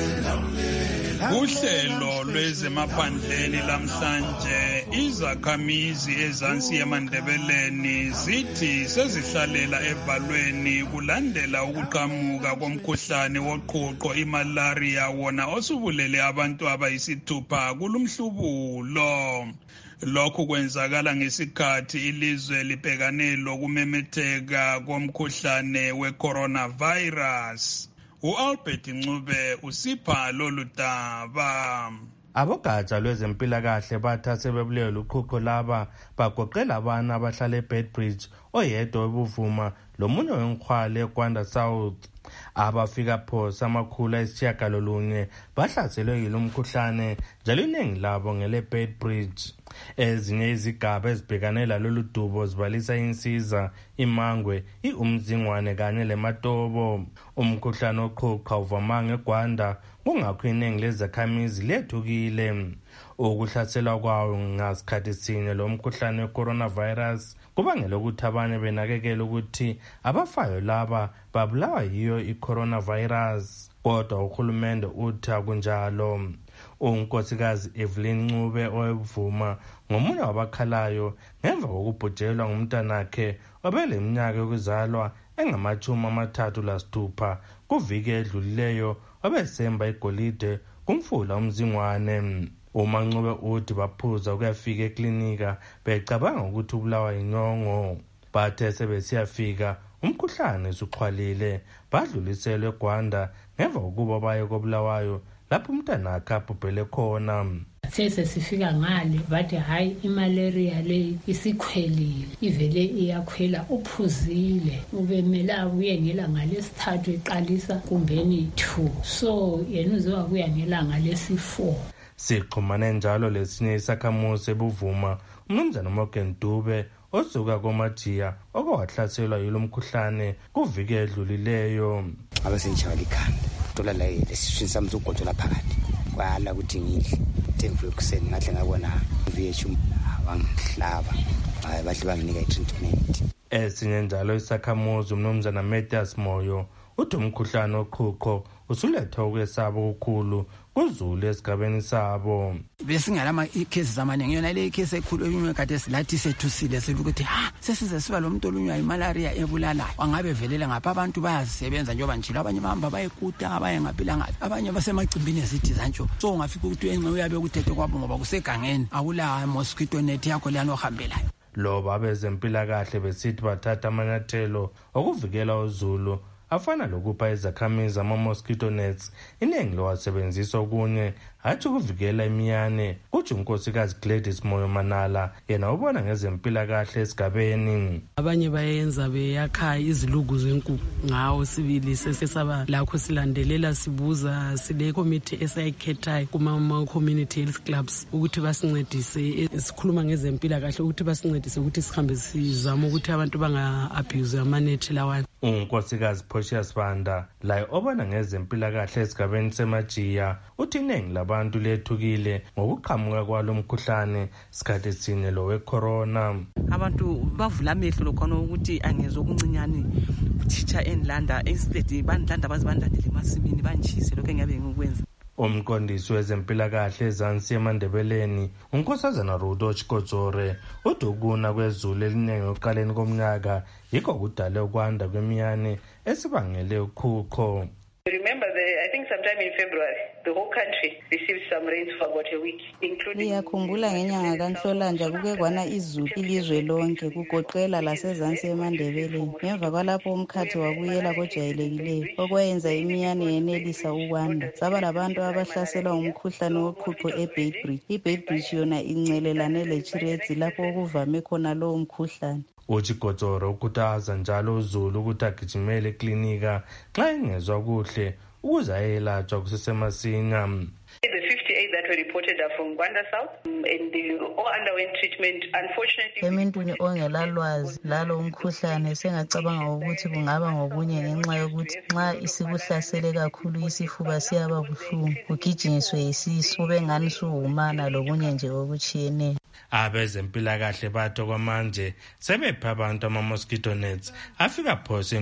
Uhlelo lwezemaphandleni lamhlanje izakhamizi ezansi yemandebeleni zithi sezihlalela evalweni kulandela ukuqhamuka komkhuhlane woqhuqho imalaria wona osubulele abantu abayisithupha kulumhlubulo. Lokhu kwenzakala ngesikhathi ilizwe libhekane lokumemetheka komkhuhlane we-coronavirus. U-Albert Ncube usipha lolu daba. Abogatsha lwezempilakahle batha sebebulewe uqhuqho laba bagoqela abana abahlala eBedbridge, oyedwa webuvuma lomunye wenkhwale eGwanda South. Abafika phosa amakhulu ayisitshiyagalolunye bahlaselwe yilo mkhuhlane, njalo iningi labo ngeleBedbridge. Ezinye izigaba ezibhekane lalolu dubo zibalisa insiza, iMangwe, iUmzingwane kanye leMatobo. Umkhuhlane oqhuqha uvamanga eGwanda, kungakho iningi lezakhamizi lethukile. Ukuhlaselwa kwawo ngasikhathi sinye lo mkhuhlane we-coronavirus kubangela ukuthi abanye benakekela ukuthi abafayo laba babulawa yiyo i-coronavirus, kodwa uhulumende uthi akunjalo. Unkosikazi Evelyn Ncube owebuvuma ngomunye wabakhalayo ngemva kokubhujelwa ngumntanakhe obeleminyaka yokuzalwa engama-36 kuviki edlulileyo obesemba igolide kumfula uMzingwane. Uma Ncube uthi baphuza ukuyafika eklinika becabanga ukuthi ubulawa inyongo, bathe sebesiyafika umkhuhlane usuxhwalile badluliselwe eGwanda ngemva kokuba baye kobulawayo lapho umntanakhe abhubhele khona. Sesifika ngale bathi hayi imalaria le isikhwelile, ivele iyakhwela, uphuzile ubemela uye ngelanga lesithathu eqalisa kumbeni 2, so yena uzokuya ngelanga lesi4. Siqhumane njalo lesinye isakhamuzi ebuvuma umnumzana Morgan Dube osuka koMajiya okwahlaselwa yilo mkhuhlane kuviki edlulileyo. Abasenjalo ikhanda tola la lesiswini sami sogojola phakathi kwala ukuthi ngidle 10 ekuseni ngahle ngabona VHU abangihlaba bahle banginika i-treatment. Esinye njalo isakhamuzi umnumzana Mathias Moyo uthi umkhuhlane oqhuqho usuletha ukwesaba okukhulu kuzulu esigabeni sabo. Besingalama cases amaningi, yona le case ekhulu enywe kade silathi sethusile ukuthi sesize siba lo muntu olunywa imalaria ebulalayo. Angabe velela ngapha abantu bayazisebenza njengoba njalo abanye bahamba bayekuta, abanye ngaphilanga, abanye basemacimbini ezithi zantsho. So ungafika ukuthi enxe uyabe ukuthethe kwabo ngoba kusegangeni awula mosquito net yakho lana ohambelayo. Loba abezempilakahle besithi bathatha amanyathelo okuvikela uzulu afana lokupha izakhamizi ama-mosquito nets, iningi lowasebenzisa okunye hathi ukuvikela imiyane. Kuthi unkosikazi Gladys Moyo Manala yena ubona ngezempilakahle esigabeni. Abanye bayenza beyakha izilugu zenkukhu ngawo sibili sesesaba lakho silandelela sibuza sile committee esayikhethayo kuma community health clubs ukuthi basincedise, sikhuluma ngezempilakahle ukuthi basincedise ukuthi sihambe sizama ukuthi abantu banga-abuse amanethi lawana. Unkosikazi Portia Sibanda laye obona ngezempilakahle esigabeni seMajiya uthi iningi laba labantu lethukile ngokuqhamuka kwalo mkhuhlane sikhathi sine lo wecorona. Abantu bavula amehlo lokhona ukuthi angezwe okuncinyane teacher enlanda instead bandlanda bazibandalela emasimini banjise lokho engabe ngikwenza. Umqondisi wezempilakahle eZansi eMandebeleni uNkosazana Rudo Chikodzore uthi ukuna kwezulu eliningi ekuqaleni komnyaka yikho kudale ukwanda kwemiyane esibangele ukhukho. Remember, I think sometime in February, the whole country received some rains for about a week, including... Ngiyakhumbula ngenyanga kaNhlolanja kuke kwana izulu ilizwe lonke kugoqela laseZansi eMandebeleni. Ngemva kwalapho umkhathi wabuyela kojayelekileyo okwayenza imiyane yenelisa ukwanda. Saba labantu abahlaselwa ngumkhuhlane woqhuqho eBeitbridge. iBeitbridge yona incelelane leChiredzi lapho okuvame khona lowo mkhuhlane. uChikodzoro ukhuthaza njalo uZulu ukuthi agijimele eklinika xa engezwa kuhle ukuze ayelatshwa kusesemasinya. The 58 that were reported are from Gwanda South and they all underwent treatment. Unfortunately, ementwini ongelalwazi lalo umkhuhlane sengacabanga ukuthi kungaba ngobunye ngenxa yokuthi nxa isikuhlasele kakhulu isifuba siyaba buhlungu ugijinyiswe isisu kube ngani suhumana lokunye nje okutshiyeneyo. Abezempilakahle bathi kwamanje sebepha abantu ama-mosquito nets afika phose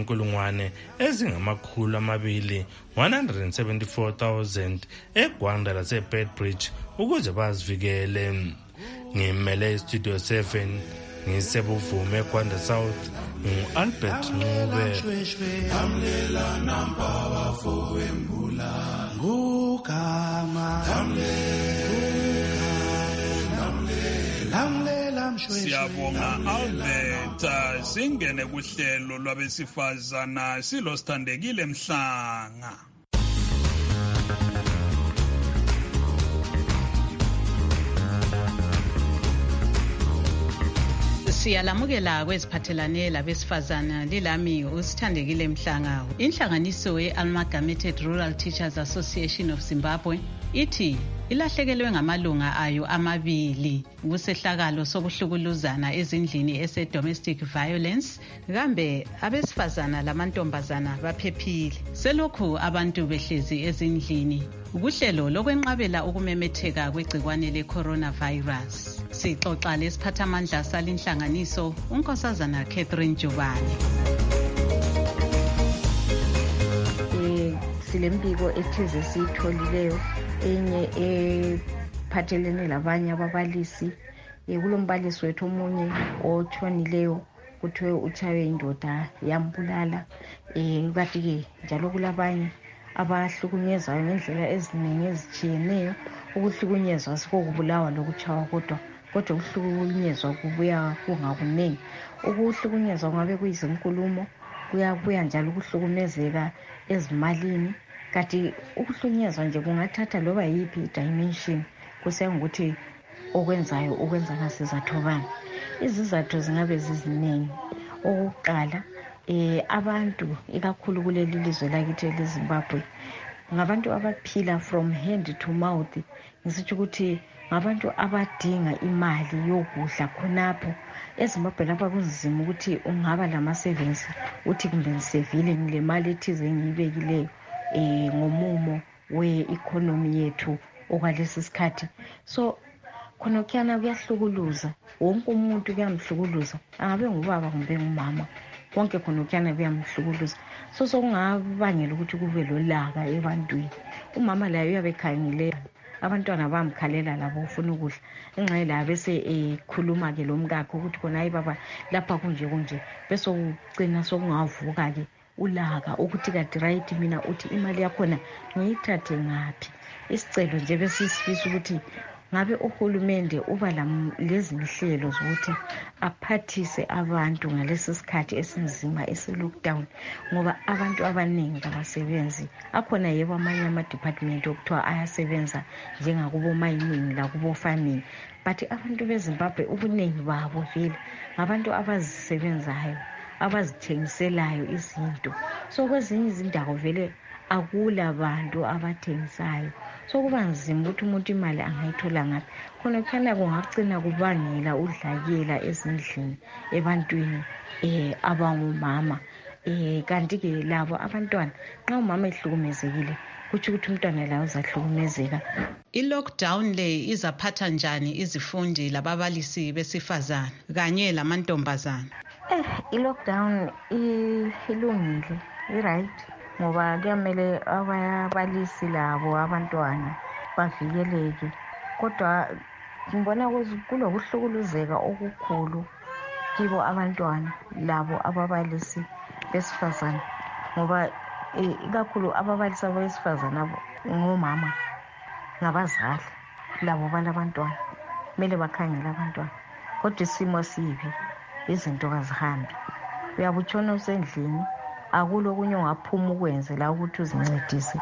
174,000 eGwanda laseBeitbridge ukuze bazivikele. Ngimele iStudio 7 ngisebuvume eGwanda South ngu-Albert Ncube. Siyabonga Albert. Singene kuhlelo lwabesifazana silo Sithandekile Mhlanga. Siyalamukela kweziphathelane labesifazana lilami uSithandekile Mhlanga. Inhlanganiso ye-Amalgamated Rural Teachers Association of Zimbabwe ithi ilahlekelwe ngamalunga ayo amabili kusehlakalo sokuhlukuluzana ezindlini ese-domestic violence, kambe abesifazana lamantombazana baphephile. Selokhu abantu behlezi ezindlini kuhlelo lokwenqabela ukumemetheka kwegcikwane le-coronavirus. Sixoxa lesiphathamandla salinhlanganiso uNkosazana Catherine Jubane. Silembiko ethize siyitholileyo enye ephathelene labanye ababalisi. Kulombalisi wethu omunye otshonileyo kuthiwe utshaywe indoda yambulala. Kanti-ke njalo kulabanye abahlukunyezayo ngendlela eziningi ezitshiyeneyo. Ukuhlukunyezwa sikokubulawa lokutshaywa kodwa ukuhlukunyezwa kubuya kungakuningi. Ukuhlukunyezwa kungabe kuyizinkulumo, kuyabuya njalo ukuhlukumezeka ezimalini. Kanti ukuhlukunyezwa nje kungathatha loba yiphi dimension kusiya ngokuthi okwenzayo ukwenza ngasizathu bani. Izizathu zingabe ziziningi. Okokuqala, abantu ikakhulu kuleli lizwe lakithi leZimbabwe ngabantu abaphila from hand to mouth. Ngisitsho ukuthi ngabantu abadinga imali yokudla khonapho. EZimbabwe lapha kunzima ukuthi ungaba lama-savings uthi kumbe ngisevile ngile mali ethize engiyibekileyo ngomumo we-economy yethu okwalesi sikhathi. So khonokuyana kuyahlukuluza, wonke umuntu kuyamhlukuluza, angabe ngubaba kumbe ngumama, konke khonokuyana kuyamhlukuluza. So sokungabangela ukuthi kube lolaka ebantwini. Umama laye uyabe ekhangile abantwana bamkhalela labo ufuna ukudla, enxa la bese ekhuluma ke lo mkakhe ukuthi khona hayi baba lapha kunje bese ucina sokungavuka ke ulaka ukuthi kade right mina uthi imali yakhona ngiyithathe ngaphi. Isicelo nje besisifisa ukuthi ngabe uhulumende uba lezi nhlelo zokuthi aphathise abantu ngalesi sikhathi esinzima esi-lockdown, ngoba abantu abaningi abasebenzi. Akhona yebo amanye ama-department okuthiwa ayasebenza njengakubo mining lakubo farming, but abantu beZimbabwe ubuningi babo vele ngabantu abazisebenzayo, abazithengiselayo izinto. So kwezinye izindawo vele akula bantu abathengisayo. So kuba nzima ukuthi umuntu imali angayithola ngaphi. Khona kukhanya kungagcina kubangela udlakela ezindlini ebantwini abangumama. Kanti-ke labo abantwana nxa umama ehlukumezekile kutsho ukuthi umntwana la uzahlukumezeka. I-lockdown le izaphatha njani izifundi lababalisi besifazane kanye lamantombazana? I-lockdown ilungile, i-right, ngoba kuyamele ababalisi labo abantwana bavikeleke. Kodwa ngibona kulokuhlukuluzeka okukhulu kibo abantwana labo ababalisi besifazane, ngoba ikakhulu ababalisi abesifazane ngomama ngabazali labo balabantwana kumele bakhangele abantwana. Kodwa isimo sibi, izinto kazihambi, uyabutshona usendlini akulokunye ungaphuma ukwenze la ukuthi uzincedise.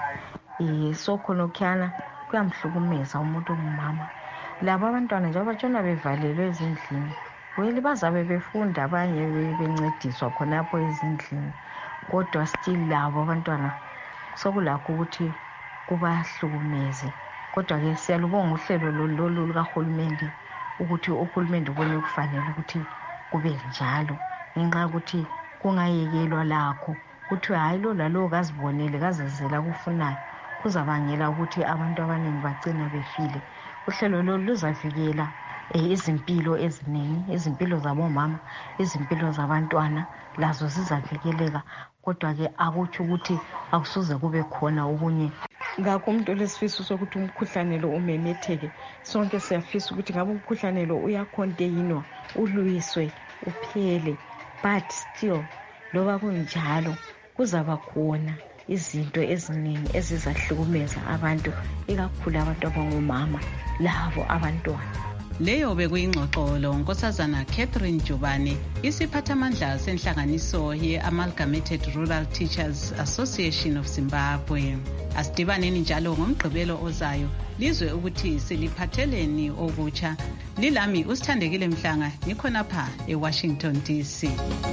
So khonokhyana kuyamhlukumeza umuntu ongumama. Labo abantwana nje batshona bevalelwe ezindlini, weli bazabe befunda abanye bencediswa khonapho ezindlini, kodwa still labo abantwana sokulakho ukuthi kubahlukumeze. Kodwa-ke siyalubonga uhlelo lolu lukahulumende ukuthi uhulumende ubone kufanele ukuthi kube njalo, ngenxa yokuthi kungayekelwa lakho kuthiwe hayi lo lalo kazibonele kazenzela kufunayo, kuzabangela ukuthi abantu abaningi bagcina befile. Uhlelo lolu luzavikela izimpilo eziningi, izimpilo zabomama, izimpilo zabantwana lazo zizavikeleka. Kodwa-ke akutsho ukuthi akusuze kube khona okunye. Ngakho umuntu olesifiso sokuthi umkhuhlane lo umemetheke, sonke siyafisa ukuthi ngabe umkhuhlane lo uyakhontenwa, ulwiswe, uphele. But still loba kunjalo kuzaba khona izinto eziningi ezizahlukumeza abantu, ikakhulu abantu abangomama labo abantwana. Leyo bekuyingxoxolo Nkosazana Catherine Jubane, isiphathamandla senhlanganiso ye-Amalgamated Rural Teachers Association of Zimbabwe. Asidibaneni njalo ngomgqibelo ozayo lizwe ukuthi siliphatheleni okutsha. Lilami uSithandekile Mhlanga, nikhonapha eWashington DC.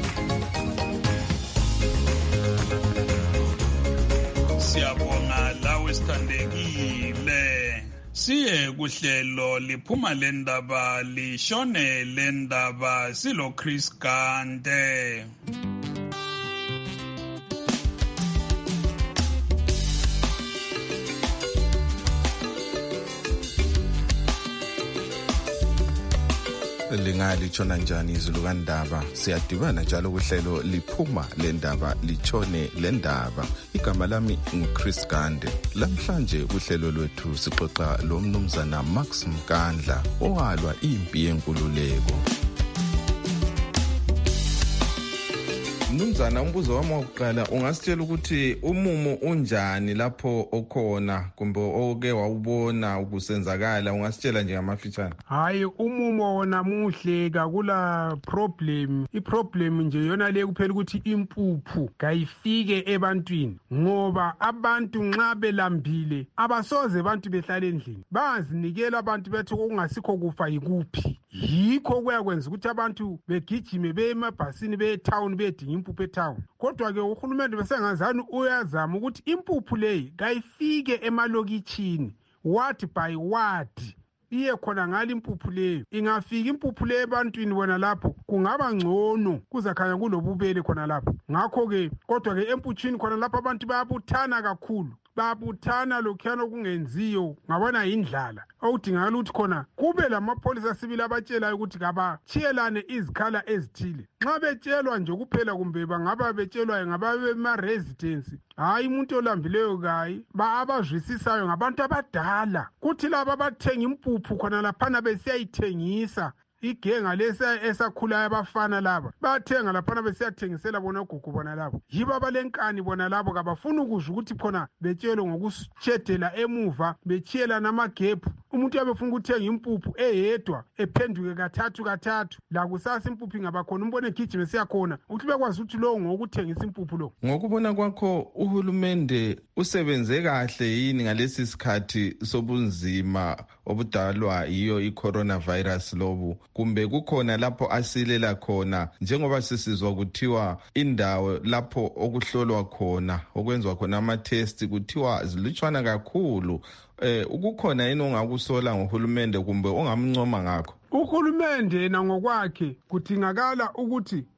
Siyabonga lawe Sithandekile. Siye kuhlelo liphuma lendaba lishone lendaba silo Chris Gante. Lingalishona njani izulu kandaba? Siyadibana njalo kuhlelo liphuma lendaba lichone lendaba. Igama lami nguChris Gande. Lamhlanje kuhlelo lwethu sixoxa lo mnumzana Max Mkandla owalwa impi yenkululeko. Mnumzana, umbuzo wami wokuqala, ungasitshela ukuthi umumo unjani lapho okhona kumbe oke wawubona ukusenzakala? Ungasitshela nje ngamafitshane. Hayi, umumo wona muhle, kakula problem. I-problem nje yona le kuphela ukuthi impuphu kayifike ebantwini, ngoba abantu nxa belambile abasoze abantu behlala endlini, bazinikela abantu bethi okungasikho kufa yikuphi. Yikho kuyakwenza ukuthi abantu begijime beye emabhasini beye town bedinga impuphu etown. Kodwa-ke uhulumende besengazani uyazama ukuthi impuphu leyi kayifike emalokitshini ward by ward, iye khona ngale impuphu leyo. Ingafika impuphu leyo ebantwini wona lapho kungaba ngcono, kuzakhanya kulobubele khona lapho. Ngakho-ke kodwa-ke emputshini khona lapho abantu bayabuthana kakhulu, babuthana lokhuyana okungenziyo, ngabona yindlala. Okudingakala ukuthi khona kube lamapholisa sibili abatshelayo ukuthi kabatshiyelane izikhala ezithile. Nxa betshelwa nje kuphela kumbe bangaba betshelwa ngabema-residence, hayi umuntu olambileyo kayi, abazwisisayo ngabantu abadala. Kuthi laba abathenga impuphu khona laphana besiyayithengisa, igenga lesa esakhulayo abafana laba bathenga laphana besiyathengisela bona ogogo bona labo, yibo abalenkani bona labo, kabafuna ukuzwa ukuthi khona betshelwe ngokushedela emuva, betshiyela namagebhu. Umuntu uyabefuna ukuthenga impuphu eyedwa ephenduke kathathu, la kusasa impuphu ingabakhona umbone egijime siyakhona ukuthi bekwazi ukuthi lowo ngokuthengisa impuphu lo. Ngokubona kwakho uhulumende usebenze kahle yini ngalesi sikhathi sobunzima obudalwa yiyo i-coronavirus lobu, kumbe kukhona lapho asilela khona, njengoba sisizwa kuthiwa indawo lapho okuhlolwa khona okwenzwa khona ama-test kuthiwa zilutshwana kakhulu? Ukukhona yini ongakusola ngohulumende kumbe ongamncoma ngakho? Uhulumende na ngokwakhe kudingakala ukuthi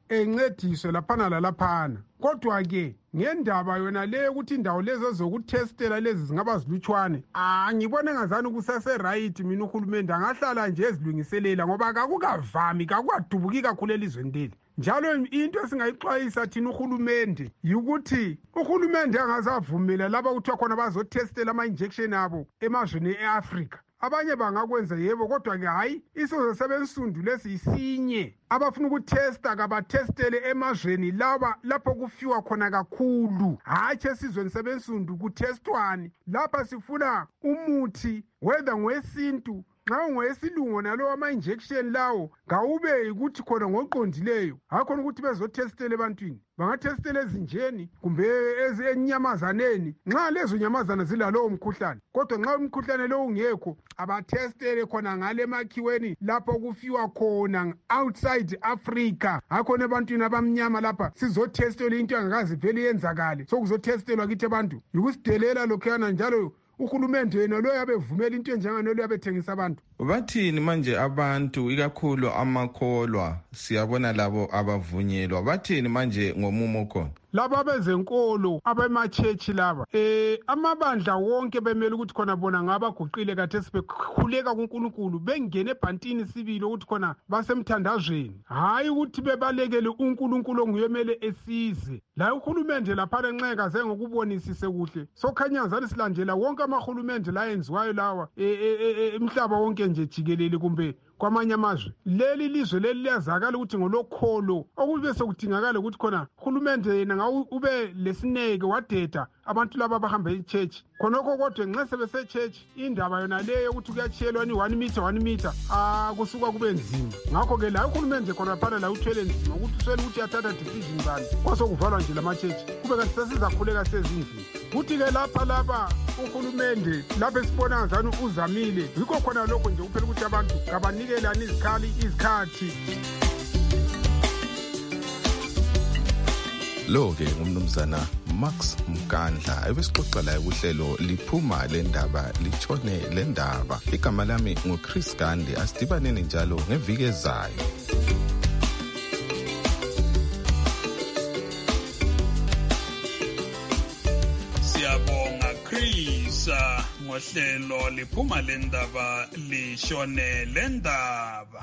encediswe laphana lalaphana. Kodwa ke ngendaba yona le ukuthi indawo lezo zokutestela lezi zingaba zilutshwane, ngibone ngazani kusase right mina uhulumende angahlala nje ezilungiselela ngoba kakukavami kakukadubuki kakhulu elizweni leli. Njalo into esingayixwayisa thina uhulumende ukuthi uhulumende angazavumela laba ukuthi khona bazotestela ama-injection abo emazweni e-Afrika. Abanye bangakwenza yebo kodwa ke hayi isizwe sebensundu lesisinye abafuna ukutesta kabatestele emazweni lapho kufiwa khona kakhulu, hayi esizweni sebensundu kutestwani. Lapha sifuna umuthi whether ngwesintu nxa ungowesilungu nalowo ama-injection lawo ngawube ukuthi khona ngoqondileyo, hayi khona ukuthi bezotestele ebantwini. Bangatestele ezinjeni kumbe enyamazaneni nxa lezo nyamazana zilalowo mkhuhlane. Kodwa nxa umkhuhlane lowo ungekho abatestele khona ngale emakhiweni lapho kufiwa khona outside Africa. Hayi khona ebantwini abamnyama lapha sizotestela into engakazi vele yenzakale sokuzotestelwa kithi abantu. Yikusidelela lokhuyana njalo uhulumende yena lo yabevumela into enjengano lo yabethengisa abantu. Bathini manje abantu ikakhulu amakholwa siyabona labo abavunyelwa bathini manje ngomumo khona? Laba bezenkolo abemachechi laba amabandla wonke bemele ukuthi khona bona ngabaguqile kade sibekhuleka kuNkulunkulu bengene ebhantini sibili ukuthi khona basemthandazweni, hayi ukuthi bebalekele uNkulunkulu onguyemele esize. La uhulumende lapha enxeka zengokubonisise kuhle sokhanyazana silandela wonke amahulumende la enziwayo lawa emhlaba wonke nje jikelele kumbe kwamanye amazwe. Leli lizwe leli liyazakala ukuthi ngolokholo okube sekudingakala ukuthi khona uhulumende yena ube lesineke wadeda abantu laba bahamba e-church khonokho. Kodwa nxa sebese-church indaba yona leyo ukuthi kuyachiyelwana i-1 meter kusuka kube nzima. Ngakho-ke la uhulumende khona phana la uthwele nzima ukuthi uswele ukuthi yathatha decision bani kwasokuvalwa nje lama-church kube kanti sesizakhuleka sezindlini. Kuthi-ke lapha uhulumende lapho esibona ngazani uzamile yikho khona lokho nje kuphela ukuthi abantu kabanikelani izikhathi. Lo-ke ngumnumzana Max Mkandla ebesixoxa laye kuhlelo liphuma le ndaba litshone le ndaba. Igama lami nguChris Gandhi, asidibaneni njalo ngeviki ezayo. Siyabonga Chris ngohlelo liphuma le ndaba lishone le ndaba.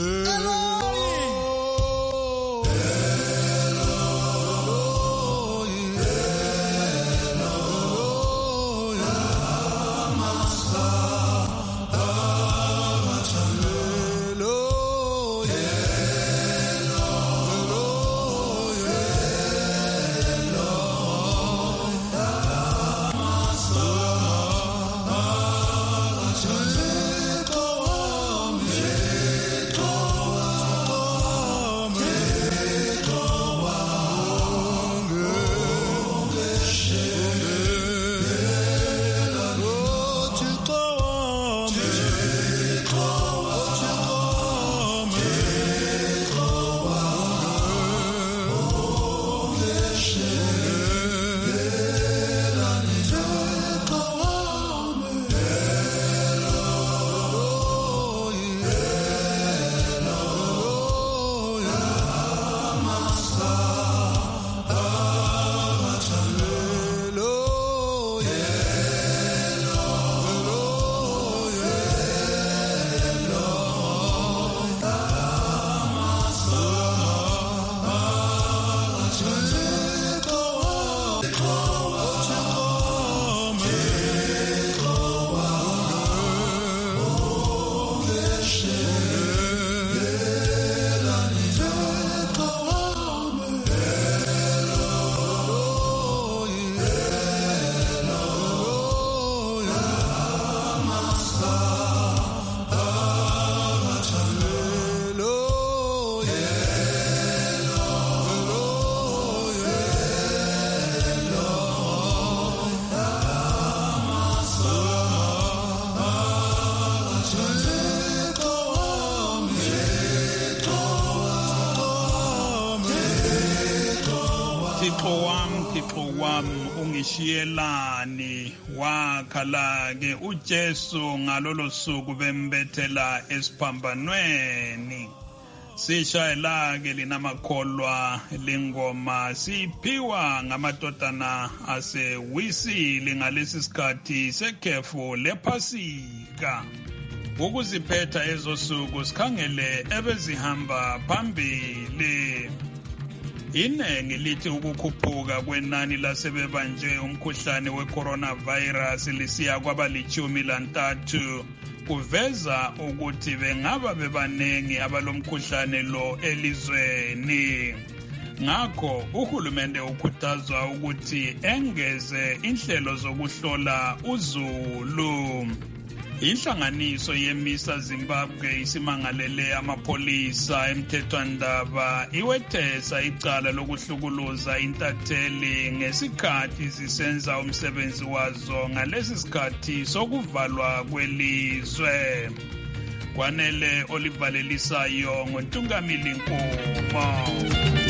Thixo wami ungishiyelani wakhala ke uJesu ngalolo suku bembethela esiphambanweni. Sishayela-ke linamakholwa lengoma siphiwa ngamadodana asewisile ngalesi sikhathi sekhefu lephasika. Ukuziphetha ezosuku sikhangele ebezihamba phambili. Inengi lithi ukukhuphuka kwenani lasebebanjwe umkhuhlane we-coronavirus lisiya kwaba-13 kuveza ukuthi bengaba bebaningi abalomkhuhlane lo elizweni. Ngakho uhulumende ukhuthazwa ukuthi engeze inhlelo zokuhlola uzulu. Inhlanganiso yeMisa Zimbabwe isimangalele amapholisa emthethwandaba iwethesa icala lokuhlukuluza intatheli ngesikhathi zisenza umsebenzi wazo ngalesi sikhathi sokuvalwa kwelizwe. Kwanele olivalelisayo ngoNtungamili Nkomo.